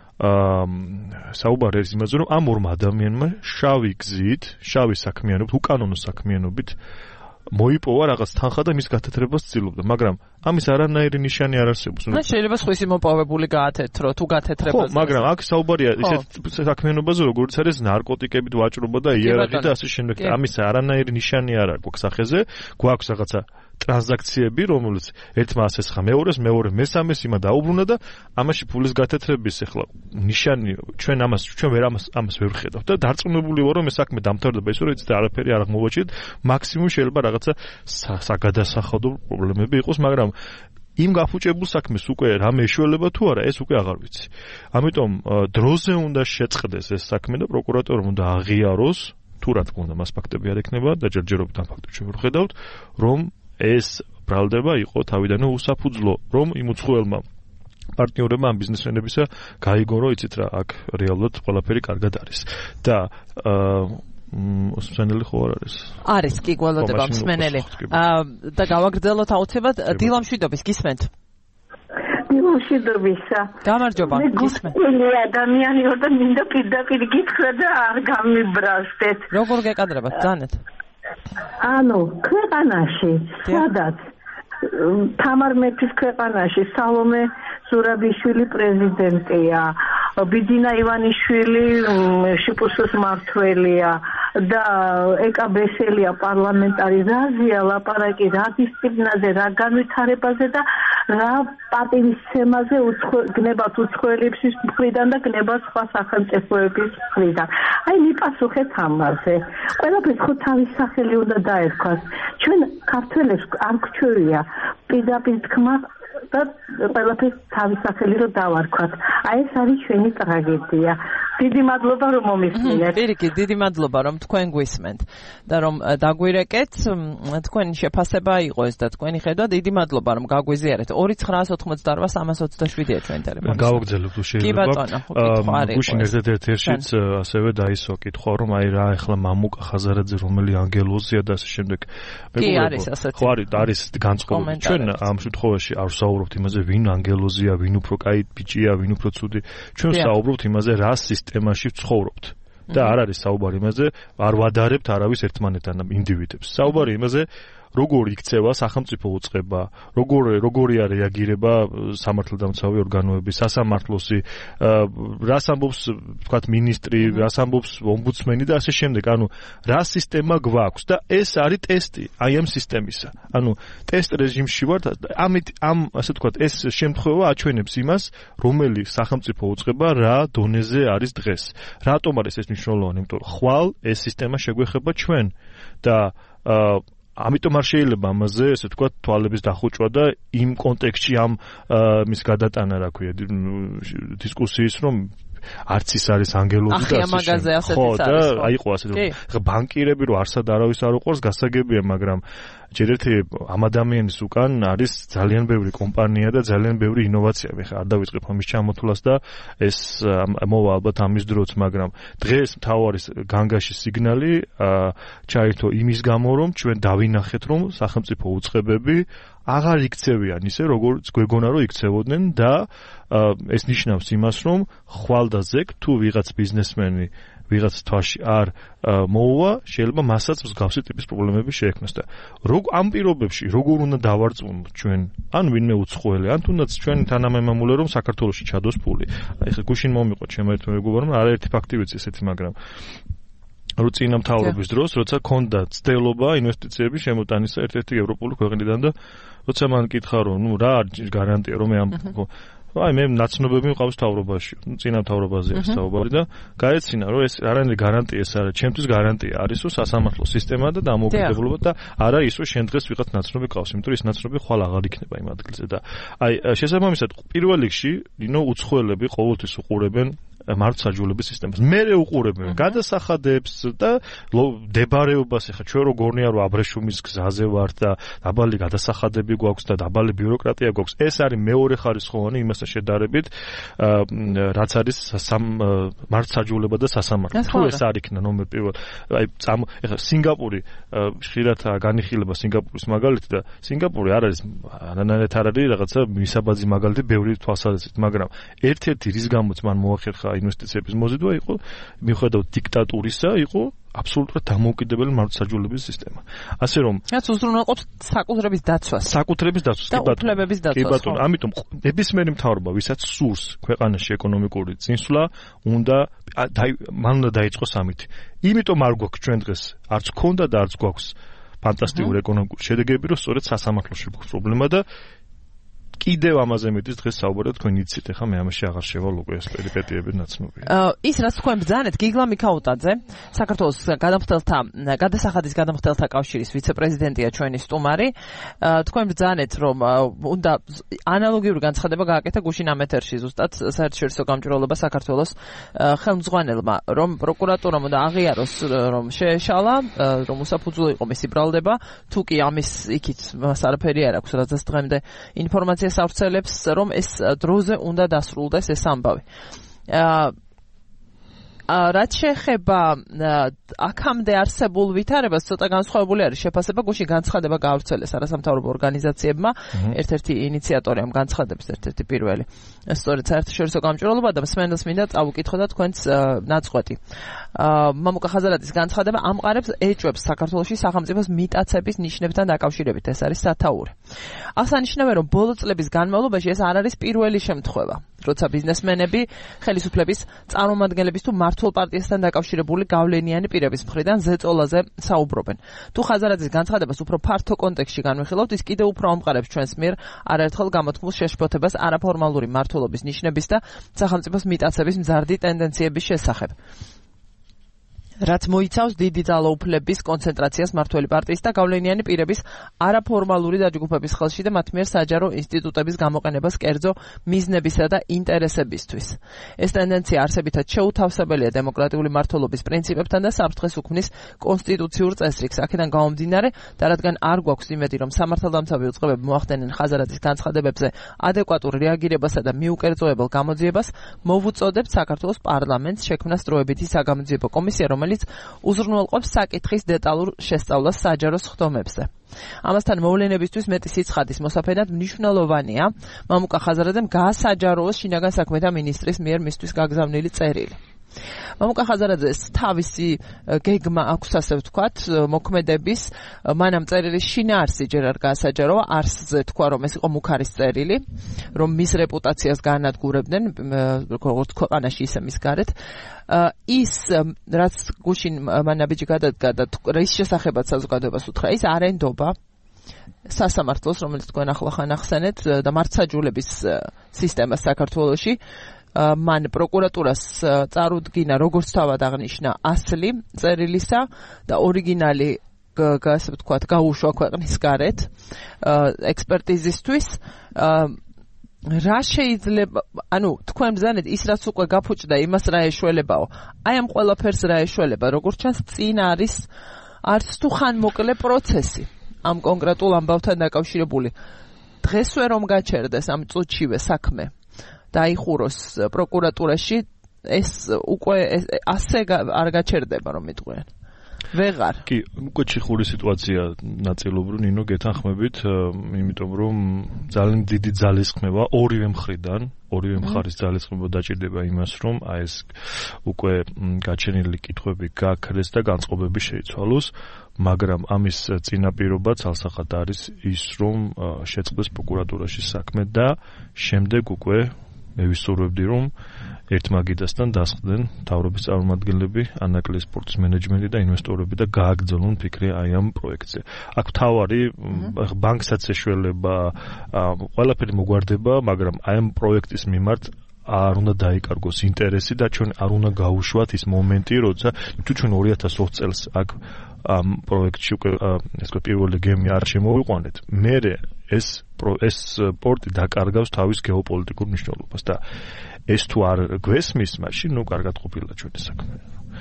საუბარი არის იმაზე, რომ ამ ორმა ადამიანმა შავი გზით, შავი საქმიანობით, უკანონო საქმიანობით მოიპოვა რაღაც თანხა და მის გათეთრებას ცდილობდა, მაგრამ ამის არანაირი ნიშანი არ არსებობს. და შეიძლება სხვისი მოპოვებული გაათეთრო, თუ გათეთრებას. ხო, მაგრამ აქ საუბარია ისეთ საქმიანობაზე, როგორც არის ნარკოტიკებით ვაჭრობა და იერარქია და ასე შემდეგ. ამის არანაირი ნიშანი არ აქვს სახეზე, გვაქვს რაღაცა ტრანზაქციები, რომელიც ერთმა ასესხა მეორეს, მეორე მესამეს იმა დაუბრუნა და ამაში ფულის გათეთრების ახლა ნიშანი ჩვენ ამას ჩვენ ვერ ამას ამას ვერ ვხედავთ და დარწმუნებული ვარ რომ ეს საქმე დამთავრდება ისე რომ იცით არაფერი არ აღმოვაჩინეთ, მაქსიმუმ შეიძლება რაღაცა საგადასახადო პრობლემები იყოს, მაგრამ იმ გაფუჭებულ საქმეს უკვე რამე ეშველება თუ არა, ეს უკვე აღარ ვიცი. ამიტომ დროზე უნდა შეწყდეს ეს საქმე და პროკურატორმა უნდა აღიაროს, თუ რა თქმა უნდა მას ფაქტები არ ექნება და ჯერჯერობით ამ ფაქტებს ჩვენ ვხედავთ, რომ ეს ბრალდება იყო თავიდანვე უსაფუძვლო, რომ იმ უცხოელმა პარტნიორებმა ამ ბიზნესმენებისა გაიგო, რომ იცით რა, აქ რეალურად ყველაფერი კარგად არის. და მსმენელი ხო არ არის? არის, კი, გველოდება მსმენელი. და გავაგრძელოთ აუცილებლად დილამშვიდობის, გისმენთ? დილამშვიდობისა. გამარჯობა, გისმენთ. მე ადამიანი ვარ და მინდა პირდაპირ გითხრა და არ გამიბრაზდეთ. როგორ გეკადრებათ, ძანეთ? ანუ ქვეყანაში, სადაც თამარ მეფის ქვეყანაში სალომე ზურაბიშვილი პრეზიდენტია, ბიძინა ივანიშვილი შპს მმართველია და ეკა ბესელია პარლამენტარი, რაზეა ლაპარაკი, რა დისციპლინაზე, რა განვითარებაზე და რა პატივისცემაზე გნებათ უცხოელების მხრიდან და გნებათ სხვა სახელმწიფოების მხრიდან. აი მიპასუხეთ ამაზე. ყველაფერს ხო თავის სახელი უნდა დაერქვას. ჩვენ ქართველებს არ გვჩვევია პირდაპირ თქმა და ყველაფერს თავის სახელი რომ დავარქვათ. აი ეს არის ჩვენი ტრაგედია. დიდი მადლობა რომ მომისმინეთ. პირიქით, დიდი მადლობა რომ თქვენ გვისმენთ და რომ დაგვირეკეთ, თქვენი შეფასება იყო ეს და თქვენი ხედვა. დიდი მადლობა რომ გაგვიზიარეთ. ორი ცხრაას ოცდაოთხმოცდაოთხ სამას ოცდაშვიდია ჩვენ ტელეფონი. გავაგზავნებთ შეიძლება. გუშინ ერთ-ერთ ერთშიც ასევე დაისვა კითხვა რომ აი რა ახლა მამუკა ხაზარაძე რომელი ანგელოზია და ასე შემდეგ. კი არის ასეთი. ხო არის არის განწყობილი. ჩვენ ამ შემთხვევაში არ ვსაუბრობთ იმაზე ვინ ანგელოზია, ვინ უფრო კაი ბიჭია, ვინ უფრო ცუდი. ჩვენ ვსაუბრობთ იმაზე რა სისტემაში ვცხოვრობთ. და არ არის საუბარი იმაზე, არ ვადარებთ არავის ერთმანეთთან ინდივიდებს. საუბარი იმაზე როგორ იქცევა სახელმწიფო უწყება, როგორ როგორია რეაგირება სამართალდამცავი ორგანოები, სასამართლოსი, რას ამბობს, თქვათ, მინისტრი, რას ამბობს ომბუდსმენი და ასე შემდეგ. ანუ რა სისტემა გვაქვს და ეს არის ტესტი აი ამ სისტემისა. ანუ ტესტ რეჟიმში ვართ, ამით ამ ასე თქვათ, ეს შემთხვევა აჩვენებს იმას, რომელი სახელმწიფო უწყება რა დონეზე არის დღეს. რატომ არის ეს მნიშვნელოვანი? იმიტომ რომ ხვალ ეს სისტემა შეგვეხება ჩვენ და ამიტომ არ შეიძლება ამაზე, ესე ვთქვათ, თვალების დახუჭვა და იმ კონტექსტში ამ მის გადატანა, რა ქვია, დისკუსიის, რომ არც ის არის ანგელოზი და ასე. ხო, და აიყო ასე, რომ ხა ბანკირები რო არსად არავის არ უყურს, გასაგებია, მაგრამ ჯერ ერთი ამ ადამიანის უკან არის ძალიან ბევრი კომპანია და ძალიან ბევრი ინოვაცია. მე ხა არ დავიწყებ ამის ჩამოთვლას და ეს მოვა ალბათ ამის დროც, მაგრამ დღეს მთავარი განგაში სიგნალი ჩაირთო იმის გამო, რომ ჩვენ დავინახეთ, რომ სახელმწიფო უწყებები აღარ იქცევიან ისე, როგორც გვეგონა რომ იქცევოდნენ და ეს ნიშნავს იმას, რომ ხვალ და ზეგ თუ ვიღაც ბიზნესმენი ვიღაც თვაში არ მოუვა, შეიძლება მასაც მსგავსი ტიპის პრობლემები შეექმნას და ამ პირობებში როგორ უნდა დავარწმუნოთ ჩვენ, ან ვინმე უცხოელი, ან თუნდაც ჩვენი თანამემამულე, რომ საქართველოში ჩადოს ფული. აი ხა გუშინ მომიყვა ჩემო ერთ მეგობარმა, არაერთი ფაქტი ვიცი ესეთი, მაგრამ რო წინა მთავრობის დროს, როცა ქონდა ცდელობა ინვესტიციების შემოტანისა ერთ-ერთი ევროპული ქვეყნიდან და როცა მან კითხა, რომ ნუ რა არის გარანტია, რომ მე ამ აი მე ნაცნობები მყავს მთავრობაში, წინა მთავრობაზე არის საუბარი და გაეცინა, რომ ეს არანაირი გარანტია ეს არა, ჩემთვის გარანტია არის, რომ სასამართლო სისტემა და დამოუკიდებლობა და არა ის, რომ შენ დღეს ვიღაც ნაცნობი ყავს, იმიტომ რომ ეს ნაცნობი ხვალ აღარ იქნება იმ ადგილზე და აი შესაბამისად პირველ რიგში, ნუ უცხოელები ყოველთვის უყურებენ მართლმსაჯულების სისტემას. მერე უყურებენ გადასახადებს და დებარეობას, ეხა ჩვენ როგორია რომ აბრეშუმის გზაზე ვართ და დაბალი გადასახადები გვაქვს და დაბალი ბიუროკრატია გვაქვს. ეს არის მეორე ხარისხოვანი იმასთან შედარებით, რაც არის მართლმსაჯულება და სასამართლო. თუ ეს არ იქნა ნომერ პირველ, აი ეხა სინგაპური ხშირად განიხილება სინგაპურის მაგალითი და სინგაპური არ არის არანაირად არ არის რაღაცა მისაბაძი მაგალითი ბევრი თვალსაზრისით, მაგრამ ერთ-ერთი რის გამოც მან მოახერხა ინვესტიციების მოზიდვა იყო მიუხედავად დიქტატურისა, იყო აბსოლუტურად დამოუკიდებელი მართლმსაჯულების სისტემა. ასე რომ რაც უზრუნველყოფს საკუთრების დაცვას. საკუთრების დაცვას, კი ბატონო. უფლებების დაცვას. კი ბატონო, ამიტომ ნებისმიერი მთავრობა, ვისაც სურს ქვეყანაში ეკონომიკური წინსვლა, უნდა მან უნდა დაიწყოს ამით. იმიტომ არ გვაქვს ჩვენ დღეს, არც ქონდა და არც გვაქვს ფანტასტიკური ეკონომიკური შედეგები, რომ სწორედ სასამართლოში გვაქვს პრობლემა და კიდევ ამაზე მეტის დღეს საუბარია თქვენ იცით, ეხლა მე ამაში აღარ შევალ უკვე ეს პერიპეტიები ნაცნობია. ის რაც თქვენ ბრძანეთ, გიგლა მიქაუტაძე, საქართველოს გადამხდელთა გადასახადის გადამხდელთა კავშირის ვიცე-პრეზიდენტია ჩვენი სტუმარი. თქვენ ბრძანეთ, რომ უნდა ანალოგიური განცხადება გააკეთა გუშინ ამ ეთერში ზუსტად საერთაშორისო გამჭვირვალობა საქართველოს ხელმძღვანელმა, რომ პროკურატურამ უნდა აღიაროს, რომ შეეშალა, რომ უსაფუძვლო იყო მისი ბრალდება, თუ კი ამის იქით მას არაფერი არ აქვს, რაც დღემდე ინფორმაცია სავრცელებს, რომ ეს დროზე უნდა დასრულდეს ეს ამბავი. რაც შეეხება აქამდე არსებულ ვითარებას, ცოტა განსხვავებული არის შეფასება. გუშინ განცხადება გაავრცელეს არასამთავრობო ორგანიზაციებმა, ერთ-ერთი ინიციატორი ამ განცხადების, ერთ-ერთი პირველი. სწორედ საერთაშორისო გამჭვირვალობა და მსმენელს მინდა წავუკითხოთ თქვენს ნაწყვეტი. მამუკა ხაზარაძის განცხადება ამყარებს ეჭვებს საქართველოში სახელმწიფოს მიტაცების ნიშნებთან დაკავშირებით. ეს არის სათაური. აღსანიშნავია, რომ ბოლო წლების განმავლობაში ეს არ არის პირველი შემთხვევა, როცა ბიზნესმენები ხელისუფლების წარმომადგენლების თუ მართლ პარტიასთან დაკავშირებული გავლენიანი პირების მხრიდან ზეწოლაზე საუბრობენ. თუ ხაზარაძის განცხადებას უფრო ფართო კონტექსტში განვიხილავთ, ის კიდევ უფრო ამყარებს ჩვენს მიერ არაერთხელ გამოთქმულ შეშფოთებას არაფორმალური მმართველობის ნიშნების და სახელმწიფოს მიტაცების მზარდი ტენდენციების შესახებ. რაც მოიცავს დიდი ძალაუფლების კონცენტრაციას მმართველი პარტიის და გავლენიანი პირების არაფორმალური დაჯგუფების ხელში და მათ მიერ საჯარო ინსტიტუტების გამოყენებას კერძო მიზნებისა და ინტერესებისთვის. ეს ტენდენცია არსებითად შეუთავსებელია დემოკრატიული მმართველობის პრინციპებთან და საფრთხეს უქმნის კონსტიტუციურ წესრიგს. აქედან გამომდინარე და რადგან არ გვაქვს იმედი, რომ სამართალდამცავი უწყებები მოახდენენ ხაზარაძის განცხადებებზე ადეკვატურ რეაგირებასა და მიუკერძოებელ გამოძიებას, მოვუწოდებთ საქართველოს პარლამენტს შექმნას დროებითი საგამოძიებო კომისია, რომელიც უზრუნველყოფს საკითხის დეტალურ შესწავლას საჯარო სხდომებზე. ამასთან მოვლენებისთვის მეტი სიცხადის მოსაფენად მნიშვნელოვანია მამუკა ხაზარაძემ გაასაჯაროოს შინაგან საქმეთა მინისტრის მიერ მისთვის გაგზავნილი წერილი. მამუკა ხაზარაძეს თავისი გეგმა აქვს, ასე ვთქვათ, მოქმედების მანამ წერილის შინაარსი ჯერ არ გაასაჯაროა, არსზე თქვა, რომ ეს იყო მუქარის წერილი, რომ მის რეპუტაციას განადგურებდნენ როგორც ქვეყანაში, ისე მის გარეთ. ის რაც გუშინ მანაბიჯი გადადგა და რის შესახებაც საზოგადოებას უთხრა, ის არენდობა სასამართლოს, რომელიც თქვენ ახლახან ახსენეთ და მართსაჯულების სისტემას საქართველოში. მან პროკურატურას წარუდგინა როგორც თავად აღნიშნა ასლი წერილისა და ორიგინალი ასე ვთქვათ გაუშვა ქვეყნის გარეთ ექსპერტიზისთვის. რა შეიძლება, ანუ თქვენ ბრძანეთ ის რაც უკვე გაფუჭდა, იმას რა ეშველებაო. აი ამ ყველაფერს რა ეშველება, როგორც ჩანს წინ არის არც თუ ხანმოკლე პროცესი ამ კონკრეტულ ამბავთან დაკავშირებული. დღესვე რომ გაჩერდეს ამ წუთშივე საქმე დაიხუროს პროკურატურაში, ეს უკვე ასე არ გაჩერდება, რომ მიტყვიან. ვეღარ. კი, უკვე ჩიხური სიტუაცია ნაწილობრივ ნინო გეთანხმებით, იმიტომ რომ ძალიან დიდი ძალისხმევა ორივე მხრიდან, ორივე მხარის ძალისხმევა დაჭირდება იმას, რომ აი ეს უკვე გაჩენილი კითხვები გაქრეს და განწყობები შეიცვალოს, მაგრამ ამის წინაპირობა ცალსახად არის ის, რომ შეწყდეს პროკურატურაში საქმე და შემდეგ უკვე მე ვისურვებდი, რომ ერთ მაგიდასთან დასხდნენ მთავრობის წარმომადგენლები, ანაკლიის სპორტის მენეჯმენტი და ინვესტორები და გააგრძელონ ფიქრი აი ამ პროექტზე. აქ თავარი ბანკსაც ეშველება, ყველაფერი მოგვარდება, მაგრამ აი ამ პროექტის მიმართ არ უნდა დაიკარგოს ინტერესი და ჩვენ არ უნდა გაუშვათ ის მომენტი, როცა თუ ჩვენ ორი ათას ოთხ წელს აქ ამ პროექტში უკვე ეს პირველი გემი არ შემოვიყვანეთ, მერე ეს ეს სპორტი დაკარგავს თავის გეოპოლიტიკურ მნიშვნელობას და ეს თუ არ გვესმის, მაშინ ნუ კარგად ყოფილა ჩვენი საქმე.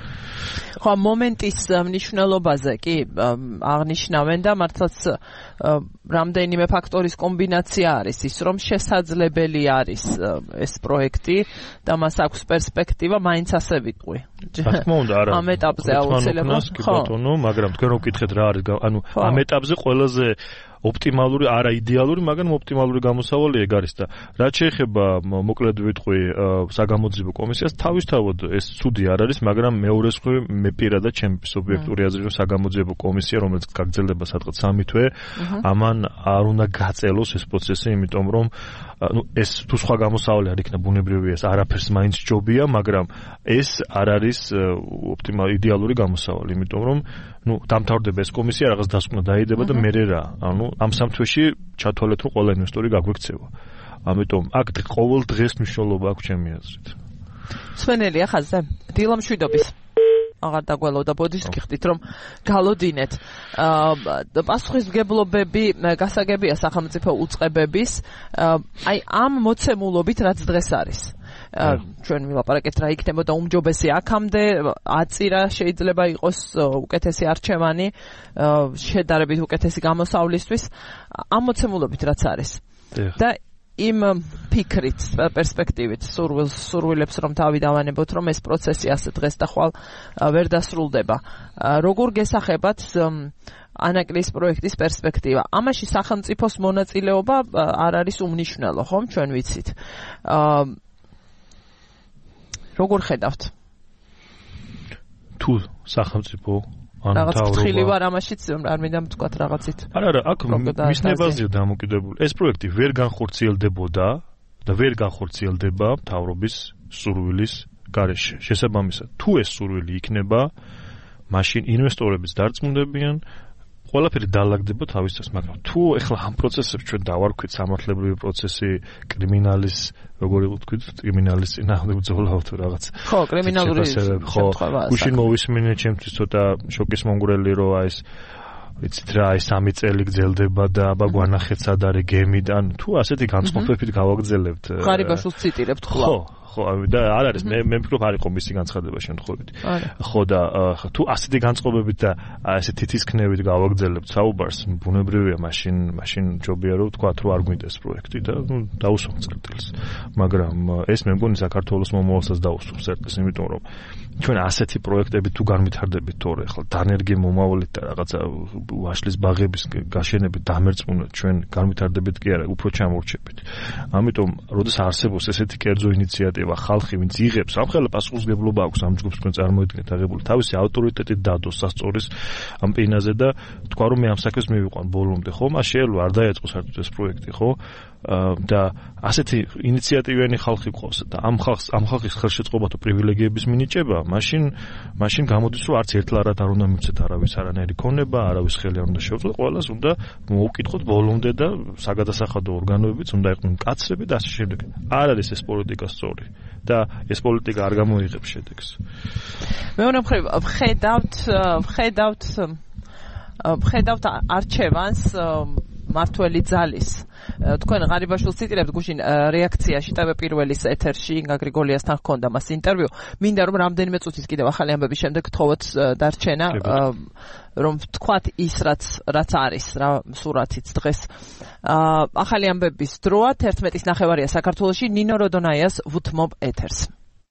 ხო, მომენტის მნიშვნელობაზე კი აღნიშნავენ და მართლაც რამდენიმე ფაქტორის კომბინაცია არის ის, რომ შესაძლებელი არის ეს პროექტი და მას აქვს პერსპექტივა, მაინც ასე ვიტყვი. რა თქმა უნდა, არა. ამ ეტაპზე აუცილებლად, ხო, ბატონო, მაგრამ თქვენ რო გკითხეთ რა არის, ანუ ამ ეტაპზე ყველაზე ოპტიმალური, არა იდეალური, მაგრამ ოპტიმალური გამოსავალი ეგ არის და რაც შეეხება მოკლედ ვიტყვი საგამოძიებო კომისიას, თავისთავად ეს ცუდი არ არის, მაგრამ მეორეს მხრივ მე პირადად ჩემი სუბიექტური აზრით რომ საგამოძიებო კომისია, რომელიც გაგრძელდება სადღაც სამი თვე, ამან არ უნდა გაწელოს ეს პროცესი, იმიტომ რომ ну ეს თუ სხვა გამოსავალი არ იქნება ბუნებრივია, ეს არაფერს მაინც ჯობია, მაგრამ ეს არ არის ოპტიმალური იდეალური გამოსავალი, იმიტომ რომ ну დამთავრდება ეს კომისია, რაღაც დასკვნა დაიდება და მერე რა, ანუ ამ სამ თვეში ჩათვალეთ რომ ყველა ინვესტორი გაგვექცევა. ამიტომ აქ ყოველ დღეს მნიშვნელობა აქვს ჩემი აზრით. სვენელია ხაზზე. დილამშვიდობის. აღარ დაგველოდა ბოდიშს გიხდით რომ გალოდინეთ. აა პასუხისმგებლობები გასაგებია სახელმწიფო უწყებების, აი ამ მოცემულობით რაც დღეს არის. ჩვენ ვილაპარაკეთ რა იქნებოდა უმჯობესი აქამდე, აწირა შეიძლება იყოს უკეთესი არჩევანი, შედარებით უკეთესი გამოსავლისთვის, ამ მოცემულობით რაც არის. და იმ ფიქრით, პერსპექტივით სურვილს სურვილებს რომ თავი დავანებოთ, რომ ეს პროცესი ასე დღეს და ხვალ ვერ დასრულდება. როგორ გესახებათ ანაკლიის პროექტის პერსპექტივა? ამაში სახელმწიფოს მონაწილეობა არ არის უმნიშვნელო, ხომ? ჩვენ ვიცით. როგორ ხედავთ? თუ სახელმწიფო ან რაღაც მთავრობა ხილი ვარ ამაშიც არ მინდა ვთქვათ რაღაცით. არა, არა, აქ მისნებაზეა დამოკიდებული. ეს პროექტი ვერ განხორციელდებოდა და ვერ განხორციელდება მთავრობის სურვილის გარეშე. შესაბამისად, თუ ეს სურვილი იქნება, მაშინ ინვესტორებიც დარწმუნდებიან, ყველაფერი დაალაგდება თავისას, მაგრამ თუ ეხლა ამ პროცესებს ჩვენ დავარქვით სამართლებრივი პროცესი, კრიმინალის, როგორი ვთქვით, კრიმინალის წინააღმდეგ ბრძოლა თუ რაღაც. ხო, კრიმინალური შემთხვევაა. გუშინ მოვისმინე ჩემთვის ცოტა შოკის მონგრელი რომ აი ეს ვიცით რა, აი სამი წელი გრძელდება და აბა გვანახეთ სად არის გემიდან, თუ ასეთი განწყობებით გავაგრძელებთ. ღარიბაშვილს ციტირებთ ხოლმე. ხო. ხო, და არ არის მე მე ვფიქრობ არ იყო მისი განცხადება შემთხვევით. ხო და თუ ასეთი განწყობებით და ესე თითისქნევით გავაგრძელებთ საუბარს, ბუნებრივია, მაშინ მაშინ ჯობია რომ ვთქვა რომ არ გვინდეს პროექტი და ნუ დაუსვამთ წერტილს. მაგრამ ეს მე მგონი საქართველოს მომავალსაც დაუსვამს წერტილს, იმიტომ რომ ჩვენ ასეთი პროექტები თუ განვითარდებით თორე ახლა დანერგი მომავალით და რაღაცა ვაშლის ბაღების გაშენებით დამერწმუნოთ ჩვენ განვითარდებით კი არა, უფრო ჩამორჩებით. ამიტომ როდესაც არსებობს ესეთი კერძო ინიციატივა ხალხი ვინც იღებს ამხელა პასუხისმგებლობა აქვს ამ ჯგუფს თქვენ წარმოიდგინეთ აღებული თავისი ავტორიტეტით დადოს სასწორის ამ პინაზე და თქვა რომ მე ამ საქმეს მივიყვან ბოლომდე ხო მას შეიძლება არ დაეწყო საერთოდ ეს პროექტი ხო და ასეთი ინიციატივიანი ხალხი ყავს და ამ ხალხს ამ ხალხის ხელშეწყობა თუ პრივილეგიების მინიჭება მაშინ მაშინ გამოდის რომ არც ერთლარად არ უნდა მივცეთ არავის არანაირი ქონება არავის ხელი არ უნდა შეუწყო ყველას უნდა მოუკითხოთ ბოლომდე და საგადასახადო ორგანოებიც უნდა იყვნენ მკაცრები და ასე შემდეგ არ არის ეს პოლიტიკა სწორი და ეს პოლიტიკა არ გამოიღებს შედეგს მეორე მხრივ ვხედავთ ვხედავთ ვხედავთ არჩევანს მართველი ძალის თქვენ ღარიბაშვილს ციტირებთ გუშინ რეაქციაში ტევ პირველის ეთერში ინგა გრიგოლიასთან ჰქონდა მას ინტერვიუ მინდა რომ რამდენიმე წუთის კიდევ ახალი ამბების შემდეგ გთხოვოთ დარჩენა რომ თქვათ ის რაც რაც არის რა სურათიც დღეს ახალი ამბების დროა თერთმეტის ნახევარია საქართველოში ნინო როდონაიას ვუთმობ ეთერს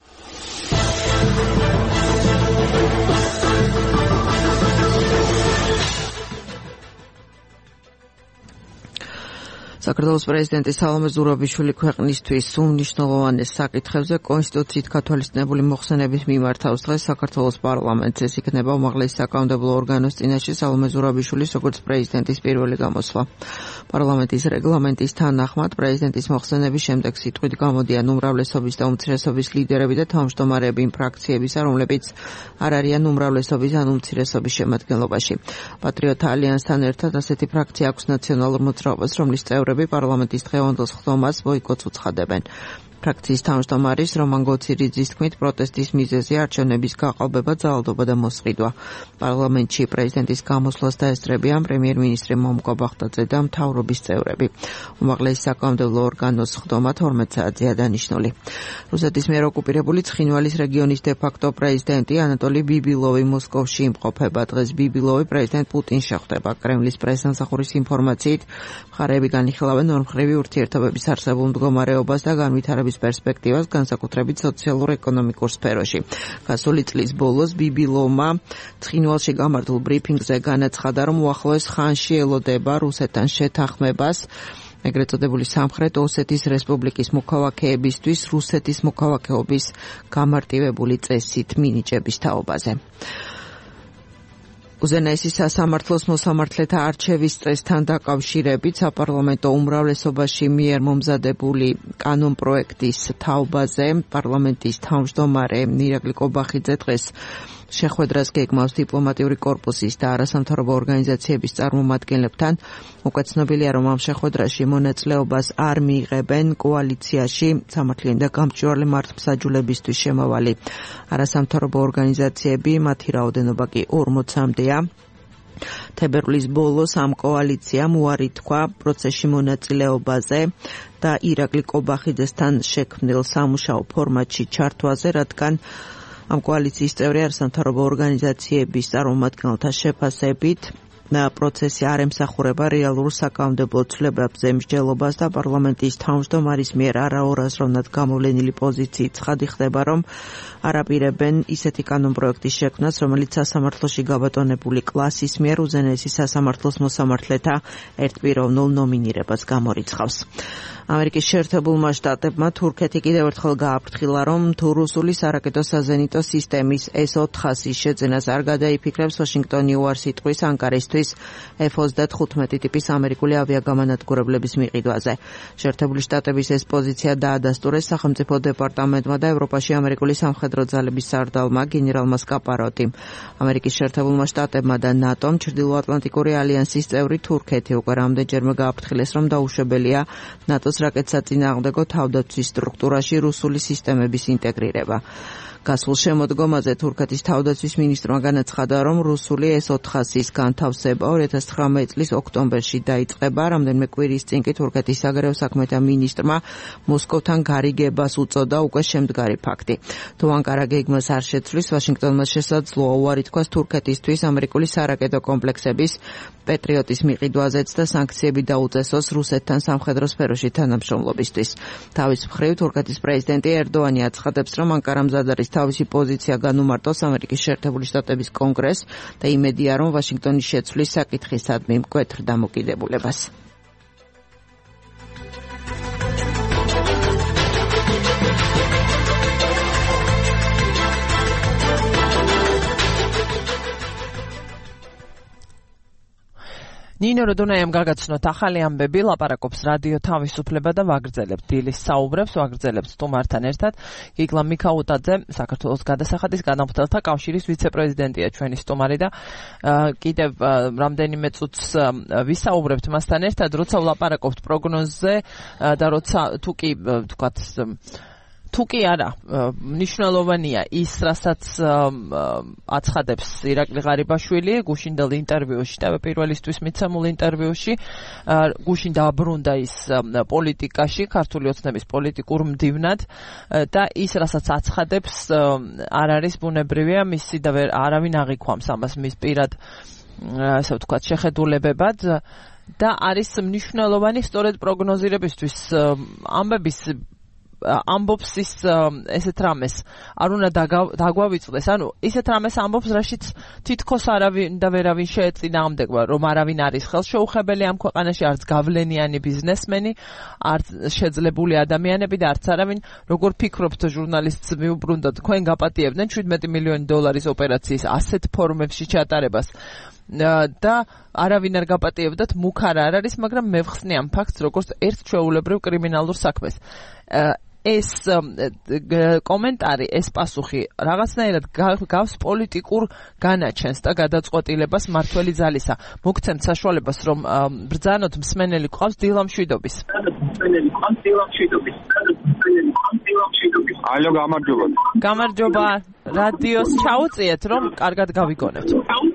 საქართველოს პრეზიდენტის სალომე ზურაბიშვილი ქვეყნისთვის უმნიშვნელოვანეს საკითხებზე კონსტიტუციით გათვალისწინებული მოხსენების მიმართავს დღეს საქართველოს პარლამენტს. ეს იქნება უმაღლესი საკანონმდებლო ორგანოს წინაშე სალომე ზურაბიშვილის როგორც პრეზიდენტის პირველი გამოსვლა. პარლამენტის რეგლამენტის თანახმად პრეზიდენტის მოხსენების შემდეგ სიტყვით გამოდიან უმრავლესობის და უმცირესობის ლიდერები და თავმჯდომარეები იმ ფრაქციებისა, რომლებიც არ არიან უმრავლესობის ან უმცირესობის შემადგენლობაში. პატრიოტ ალიანსთან ერთად ასეთი ფრაქცია აქვს ნაციონალურ მოძრაობას, რომლის წევრები პარლამენტის დღევანდელ სხდომას ბოიკოტს უცხადებენ. ფრაქციის თავმჯდომარის რომან გოცირიძის თქმით პროტესტის მიზეზია არჩევნების გაყალბება, ძალადობა და მოსყიდვა. პარლამენტში პრეზიდენტის გამოსვლას დაესწრებიან პრემიერ-მინისტრი მომკო ბახტაძე და მთავრობის წევრები. უმაღლესი საკანონმდებლო ორგანოს სხდომა თორმეტ საათზეა დანიშნული. რუსეთის მიერ ოკუპირებული ცხინვალის რეგიონის დე-ფაქტო პრეზიდენტი ანატოლი ბიბილოვი მოსკოვში იმყოფება. დღეს ბიბილოვი პრეზიდენტ პუტინს შეხვდება. კრემლის პრესსამსახურის ინფორმაციით მხარეები განიხილავენ ორმხრივი ურთიერთობების არსებულ მდგომარეობას და განვითარების პერსპექტივას განსაკუთრებით სოციალურ-ეკონომიკურ სფეროში. გასული წლის ბოლოს ბიბილოვმა ცხინვალში გამართულ ბრიფინგზე განაცხადა, რომ უახლოეს ხანში ელოდება რუსეთთან შეთანხმებას ეგრეთ წოდებული სამხრეთ ოსეთის რესპუბლიკის მოქალაქეებისთვის რუსეთის მოქალაქეობის გამარტივებული წესით მინიჭების თაობაზე. უზენაესი სასამართლოს მოსამართლეთა არჩევის წესთან დაკავშირებით საპარლამენტო უმრავლესობაში მიერ მომზადებული კანონპროექტის თაობაზე პარლამენტის თავმჯდომარე ირაკლი კობახიძე დღეს შეხვედრას გეგმავს დიპლომატიური კორპუსის და არასამთავრობო ორგანიზაციების წარმომადგენლებთან. უკვე ცნობილია, რომ ამ შეხვედრაში მონაწილეობას არ მიიღებენ კოალიციაში სამართლიანი და გამჭვირვალე მართლმსაჯულებისთვის შემავალი არასამთავრობო ორგანიზაციები, მათი რაოდენობა კი ორმოცამდეა. თებერვლის ბოლოს ამ კოალიციამ უარი თქვა პროცესში მონაწილეობაზე და ირაკლი კობახიძესთან შექმნილ სამუშაო ფორმატში ჩართვაზე, რადგან ამ კოალიციის წევრი არასამთავრობო ორგანიზაციების წარმომადგენელთა შეფასებით პროცესი არ ემსახურება რეალურ საკანონმდებლო ცვლილებებზე მსჯელობას და პარლამენტის თავმჯდომარის მიერ არაორაზროვნად გამოვლენილი პოზიციით ცხადი ხდება, რომ არაპირებენ ისეთი კანონპროექტის შექმნას, რომელიც სასამართლოში გაბატონებული კლასის მიერ უზენაესი სასამართლოს მოსამართლეთა ერთპიროვნულ ნომინირებას გამორიცხავს. ამერიკის შეერთებულმა შტატებმა თურქეთი კიდევ ერთხელ გააფრთხილა, რომ თუ რუსული სარაკეტო საზენიტო სისტემის ეს ოთხასის შეძენას არ გადაიფიქრებს, ვაშინგტონი უარს იტყვის ანკარისთვის მისვლის ეფ ოცდათხუთმეტი ტიპის ამერიკული ავიაგამანადგურებლების მიყიდვაზე. შეერთებული შტატების ეს პოზიცია დაადასტურეს სახელმწიფო დეპარტამენტმა და ევროპაში ამერიკული სამხედრო ძალების სარდალმა გენერალმა სკაპაროტიმ. ამერიკის შეერთებულმა შტატებმა და ნატომ ჩრდილოატლანტიკური ალიანსის წევრი თურქეთი უკვე რამდენჯერმე გააფრთხილეს, რომ დაუშვებელია ნატოს რაკეტსაწინააღმდეგო თავდაცვის სტრუქტურაში რუსული სისტემების ინტეგრირება. გასულ შემოდგომაზე თურქეთის თავდაცვის მინისტრმა განაცხადა, რომ რუსული ეს ოთხასის განთავსება ორი ათას ცხრამეტი წლის ოქტომბერში დაიწყება. რამდენიმე კვირის წინ კი თურქეთის საგარეო საქმეთა მინისტრმა მოსკოვთან გარიგებას უწოდა უკვე შემდგარი ფაქტი. თუ ანკარა გეგმას არ შეცვლის, ვაშინგტონმა შესაძლოა უარი თქვას თურქეთისთვის ამერიკული სარაკეტო კომპლექსების პეტრიოტის მიყიდვაზეც და სანქციები დაუწესოს რუსეთთან სამხედრო სფეროში თანამშრომლობისთვის. თავის მხრივ თურქეთის პრეზიდენტი ერდოანი აცხადებს, რომ ანკარა მზად არის თავისი პოზიცია განუმარტოს ამერიკის შეერთებული შტატების კონგრესს და იმედია, რომ ვაშინგტონი შეცვლის საკითხისადმი მკვეთრ დამოკიდებულებას. ნინო როდონაიამ გაგაცნოთ ახალი ამბები, ლაპარაკობს რადიო თავისუფლება და ვაგრძელებთ დილის საუბრებს, ვაგრძელებთ სტუმართან ერთად. გიგლა მიქაუტაძე, საქართველოს გადასახადის განმხდელთა კავშირის ვიცე-პრეზიდენტია ჩვენი სტუმარი და კიდევ რამდენიმე წუთს ვისაუბრებთ მასთან ერთად, როცა ვლაპარაკობთ პროგნოზზე და როცა თუ კი თქვათ თუ კი არა, მნიშვნელოვანია ის, რასაც აცხადებს ირაკლი ღარიბაშვილი გუშინდელ ინტერვიუში, პირველისთვის მიცემულ ინტერვიუში, გუშინ დააბრუნდა ის პოლიტიკაში, ქართული ოცნების პოლიტიკურ მდივნად და ის, რასაც აცხადებს, არ არის ბუნებრივია, მისი და არავინ აღიქვამს ამას მის პირად, ასე ვთქვათ, შეხედულებებად და არის მნიშვნელოვანი სწორედ პროგნოზირებისთვის ამბების ამბობს ის ესეთ რამეს არ უნდა დაგვავიწყდეს, ანუ ისეთ რამეს ამბობს, რაშიც თითქოს არავინ და ვერავინ შეეწინააღმდეგება, რომ არავინ არის ხელშეუხებელი ამ ქვეყანაში, არც გავლენიანი ბიზნესმენი, არც შეძლებული ადამიანები და არც არავინ, როგორ ფიქრობთ ჟურნალისტს მიუბრუნდათ, თქვენ გაპატიებდნენ შვიდმეტი მილიონი დოლარის ოპერაციის ასეთ ფორმებში ჩატარებას და არავინ არ გაპატიებდათ, მუქარა არ არის, მაგრამ მე ვხსნი ამ ფაქტს როგორც ერთ ჩვეულებრივ კრიმინალურ საქმეს. ეს კომენტარი, ეს პასუხი რაღაცნაირად გავს პოლიტიკურ განაჩენს და გადაწყვეტილებას მართველი ძალისა. მოგცემთ საშუალებას, რომ ბრძანოთ მსმენელი გვყავს დილამშვიდობის. ალო, გამარჯობა. გამარჯობა. რადიოს ჩაუწიეთ, რომ კარგად გავიგონებთ.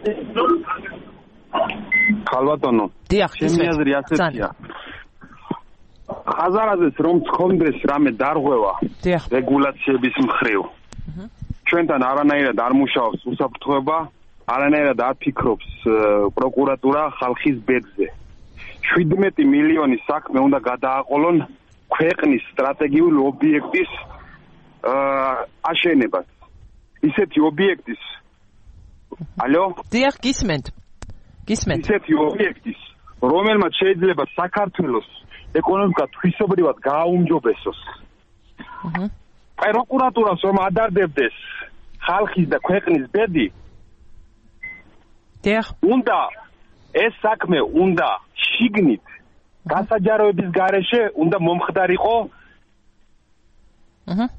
ხალბატონო. დიახ, ჩემი აზრი ასეთია. ხაზარაძეს რომ თქონდეს რამე დარღვევა რეგულაციების მხრივ. ჩვენთან არანაირად არ მუშაობს უსაფრთხოება, არანაირად არ ფიქრობს პროკურატურა ხალხის ბედზე. შვიდმეტი მილიონი საქმე უნდა გადააყოლონ ქვეყნის სტრატეგიული ობიექტის აშენებას. ისეთი ობიექტის ალო? დიახ, გისმენთ. გისმენთ. ისეთი ობიექტის, რომელმაც შეიძლება საქართველოს ეკონომიკა თვისობრივად გააუმჯობესოს. აჰა. პროკურატურას რომ ადარდებდეს ხალხის და ქვეყნის ბედი. დიახ. უნდა ეს საქმე უნდა შიგნით გასაჯაროების გარეშე უნდა მომხდარიყო. აჰა.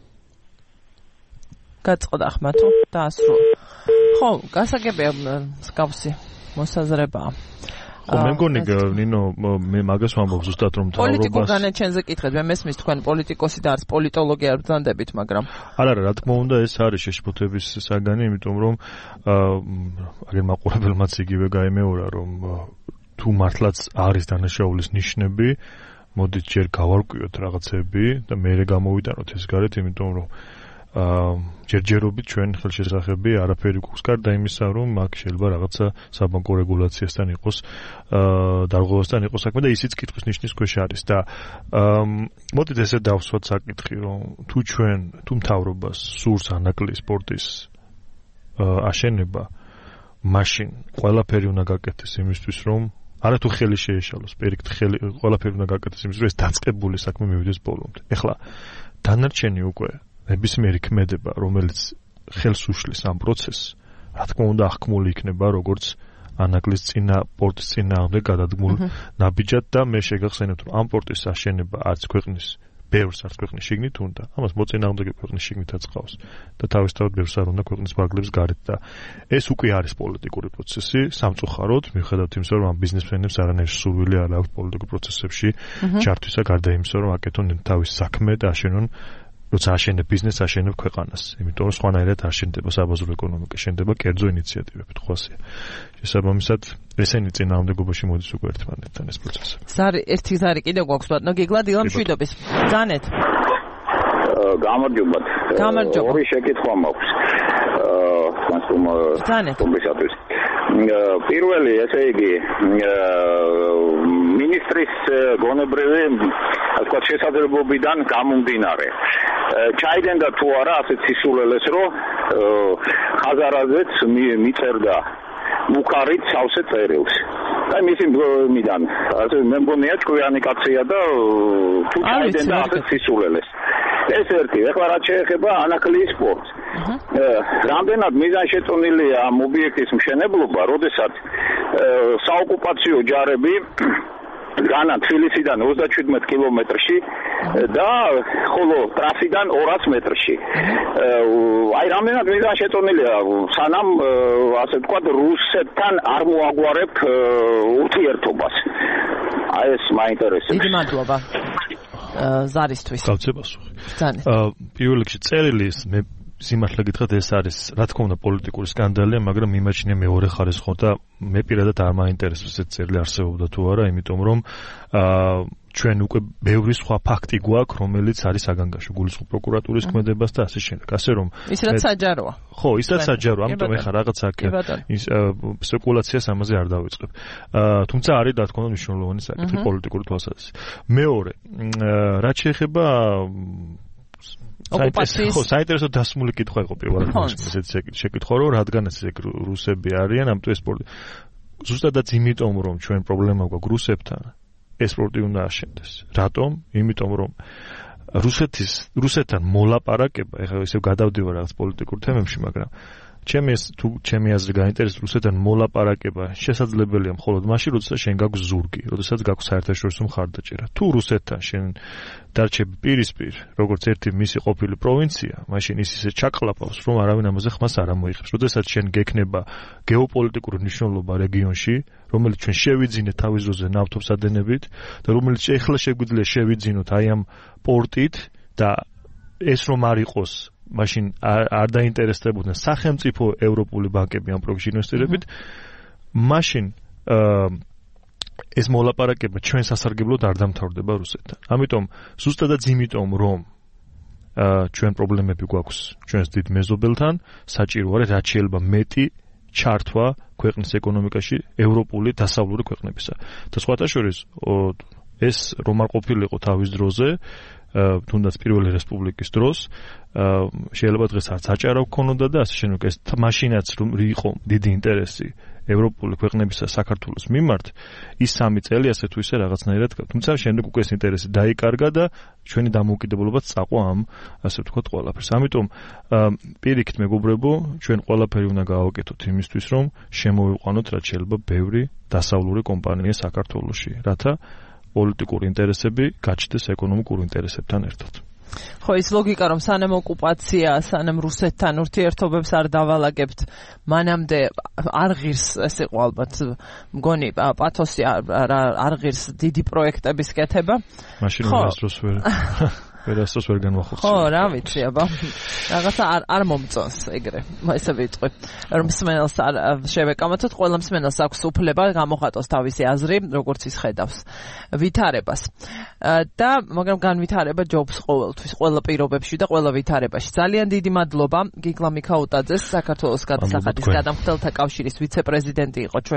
გაწყდა ხმათო დაასრულა. ხო, გასაგებია მსგავსი მოსაზრებაა. მე მგონი ნინო მე მაგას ვამბობ ზუსტად რომ თავრობას პოლიტიკურ განაჩენზე კითხეთ, მე მესმის თქვენ პოლიტიკოსი და არც პოლიტოლოგი არ ბრძანდებით, მაგრამ არა რა, რა თქმა უნდა ეს არის შეშფოთების საგანი, იმიტომ რომ აგერ მაყურებელმაც იგივე გაემეორა, რომ თუ მართლაც არის დანაშაულის ნიშნები, მოდით ჯერ გავარკვიოთ რაღაცები და მერე გამოვიტანოთ ეს გარეთ, იმიტომ რომ ჯერჯერობით ჩვენ ხელშესახები არაფერი გვაქვს გარდა იმისა, რომ აქ შეიძლება რაღაცა საბანკო რეგულაციასთან იყოს, დარღვევასთან იყოს საქმე და ისიც კითხვის ნიშნის ქვეშ არის და მოდით ესე დავსვათ საკითხი, რომ თუ ჩვენ თუ მთავრობას სურს ანაკლი სპორტის აშენება, მაშინ ყველაფერი უნდა გაკეთდეს იმისთვის, რომ არა თუ ხელი შეეშალოს, პირიქით ხელი ყველაფერი უნდა გაკეთდეს იმისთვის, რომ ეს დაწყებული საქმე მივიდეს ბოლომდე. ეხლა დანარჩენი უკვე ნებისმიერი ქმედება, რომელიც ხელს უშლის ამ პროცესს, რა თქმა უნდა, აღქმული იქნება როგორც ანაკლის წინა პორტის წინააღმდეგ გადადგმულ ნაბიჯად და მე შეგახსენებთ რომ ამ პორტის აშენება არც ქვეყნის ბევრს არც ქვეყნის შიგნით უნდა ამას მოწინააღმდეგე ქვეყნის შიგნითაც ყავს და თავისთავად ბევრს არ უნდა ქვეყნის ბაგლებს გარეთ და ეს უკვე არის პოლიტიკური პროცესი სამწუხაროდ მიუხედავად იმისა რომ ამ ბიზნესმენებს არანაირი სურვილი არ აქვს პოლიტიკურ პროცესებში ჩართვისა გარდა იმისა რომ აკეთონ თავის საქმე და აშენონ როცა აშენებ ბიზნესს აშენებ ქვეყანას იმიტომ რომ სხვანაირად არ შენდება საბაზრო ეკონომიკა შენდება კერძო ინიციატივებით ხვალსია შესაბამისად ესენი წინააღმდეგობაში მოდის უკვე ერთმანეთთან ეს პროცესი ზარი ერთი ზარი კიდევ გვაქვს ბატონო გიგლა დილა მშვიდობის ბრძანეთ გამარჯობათ გამარჯობა ორი შეკითხვა მაქვს კონსტიტუციის პირველი ესე იგი მინისტრის გონებრივი ასე შესაძლებლობიდან გამომდინარე ჩაიდენდა თუ არა ასეთ სისულელეს რომ ხაზარაძეც მიწერდა მუხარით სავსე წერილს და მისი მიდან ასე მე მგონია ჭკვიანი კაცია და თუ ჩაიდენდა ასეთ სისულელეს ეს ერთი ეხლა რაც შეეხება ანაკლის სპორტს რამდენად მიზანშეწონილია ამ ობიექტის მშენებლობა როდესაც საოკუპაციო ჯარები განა თბილისიდან ოცდაჩვიდმეტ კილომეტრში და ხოლო ტრასიდან ორას მეტრში აი რამდენად მიზანშეწონილია სანამ ასე ვთქვათ რუსეთთან არ მოაგვარებ ურთიერთობას აი ეს მაინტერესებს დიდი მადლობა ზარისთვის გავცებას პირველ რიგში წერილის მე სიმართლე გითხრათ ეს არის რა თქმა უნდა პოლიტიკური სკანდალია მაგრამ მიმაჩნია მეორე ხარისხო და მე პირადად არ მაინტერესებს ეს წერილი არსებობდა თუ არა იმიტომ რომ ჩვენ უკვე ბევრი სხვა ფაქტი გვაქვს რომელიც არის საგანგაშო გულისხმობ პროკურატურის ქმედებას და ასე შემდეგ ასე რომ ის რაც საჯაროა ხო ის რაც საჯაროა ამიტომ ეხლა რაღაც აქ ის სპეკულაციას ამაზე არ დავიწყებ თუმცა არის რა თქმა უნდა მნიშვნელოვანი საკითხი პოლიტიკური თვალსაზრისით მეორე რაც შეეხება ოკუპაციის ხო საინტერესო დასმული კითხვა იყო პირველად ესეც შეკითხვა რომ რადგან ესე რუსები არიან ამიტომ ეს სპორტი ზუსტადაც იმიტომ რომ ჩვენ პრობლემა გვაქვს რუსებთან ეს სპორტი უნდა აშენდეს რატომ იმიტომ რომ რუსეთის რუსეთთან მოლაპარაკება ეხლა ისევ გადავდივარ რაღაც პოლიტიკურ თემებში მაგრამ ჩემი ეს თუ ჩემი აზრი გაინტერესებს რუსეთთან მოლაპარაკება შესაძლებელია მხოლოდ მაშინ როდესაც შენ გაქვს ზურგი როდესაც გაქვს საერთაშორისო მხარდაჭერა თუ რუსეთთან შენ დარჩები პირისპირ როგორც ერთი მისი ყოფილი პროვინცია მაშინ ის ისე ჩაკლაპავს რომ არავინ ამაზე ხმას არ ამოიღებს როდესაც შენ გექნება გეოპოლიტიკური მნიშვნელობა რეგიონში რომელიც ჩვენ შევიძინეთ თავის დროზე ნავთობსადენებით და რომელიც ეხლა შეგვიძლია შევიძინოთ აი ამ პორტით და ეს რომ არ იყოს მაშინ არ დაინტერესდებოდნენ სახელმწიფო ევროპული ბანკები ამ პროექტში ინვესტირებით მაშინ ეს მოლაპარაკება ჩვენ სასარგებლოდ არ დამთავრდება რუსეთთან ამიტომ ზუსტადაც იმიტომ რომ ჩვენ პრობლემები გვაქვს ჩვენს დიდ მეზობელთან საჭირო არის რაც შეიძლება მეტი ჩართვა ქვეყნის ეკონომიკაში ევროპული დასავლური ქვეყნებისა და სხვათა შორის ეს რომ არ ყოფილიყო თავის დროზე თუნდაც პირველი რესპუბლიკის დროს შეიძლება დღეს არც აჭარა გქონოდა და ასე შემდეგ ეს მაშინაც რომ იყო დიდი ინტერესი ევროპული ქვეყნებისა საქართველოს მიმართ ის სამი წელი ასე თუ ისე რაღაცნაირად თუმცა შემდეგ უკვე ეს ინტერესი დაიკარგა და ჩვენი დამოუკიდებლობაც წაყვა ამ ასე ვთქვათ ყველაფერს ამიტომ პირიქით მეგობრებო ჩვენ ყველაფერი უნდა გავაკეთოთ იმისთვის რომ შემოვიყვანოთ რაც შეიძლება ბევრი დასავლური კომპანია საქართველოში რათა პოლიტიკური ინტერესები გაჩნდეს ეკონომიკურ ინტერესებთან ერთად. ხო, ის ლოგიკა რომ სანამ ოკუპაცია, სანამ რუსეთთან ურთიერთობებს არ დავალაგებთ, მანამდე არ ღირს ეს იყო ალბათ მგონი პათოსი არ ღირს დიდი პროექტების კეთება. მაშინ რასდროს ვერ ვერასდროს ვერ განვახორციელებ. ხო, რა ვიცი, აბა. რაღაცა არ არ მომწონს ეგრე. ესე ვიტყვი. რომ მსმენელს არ შევეკამათოთ, ყველა მსმენელს აქვს უფლება გამოხატოს თავისი აზრი, როგორც ის ხედავს ვითარებას. და მაგრამ განვითარება ჯობს ყოველთვის, ყველა პირობებში და ყველა ვითარებაში. ძალიან დიდი მადლობა გიგლა მიქაუტაძეს, საქართველოს გადასახადის გადამხდელთა კავშირის ვიცე-პრეზიდენტი იყო ჩვენ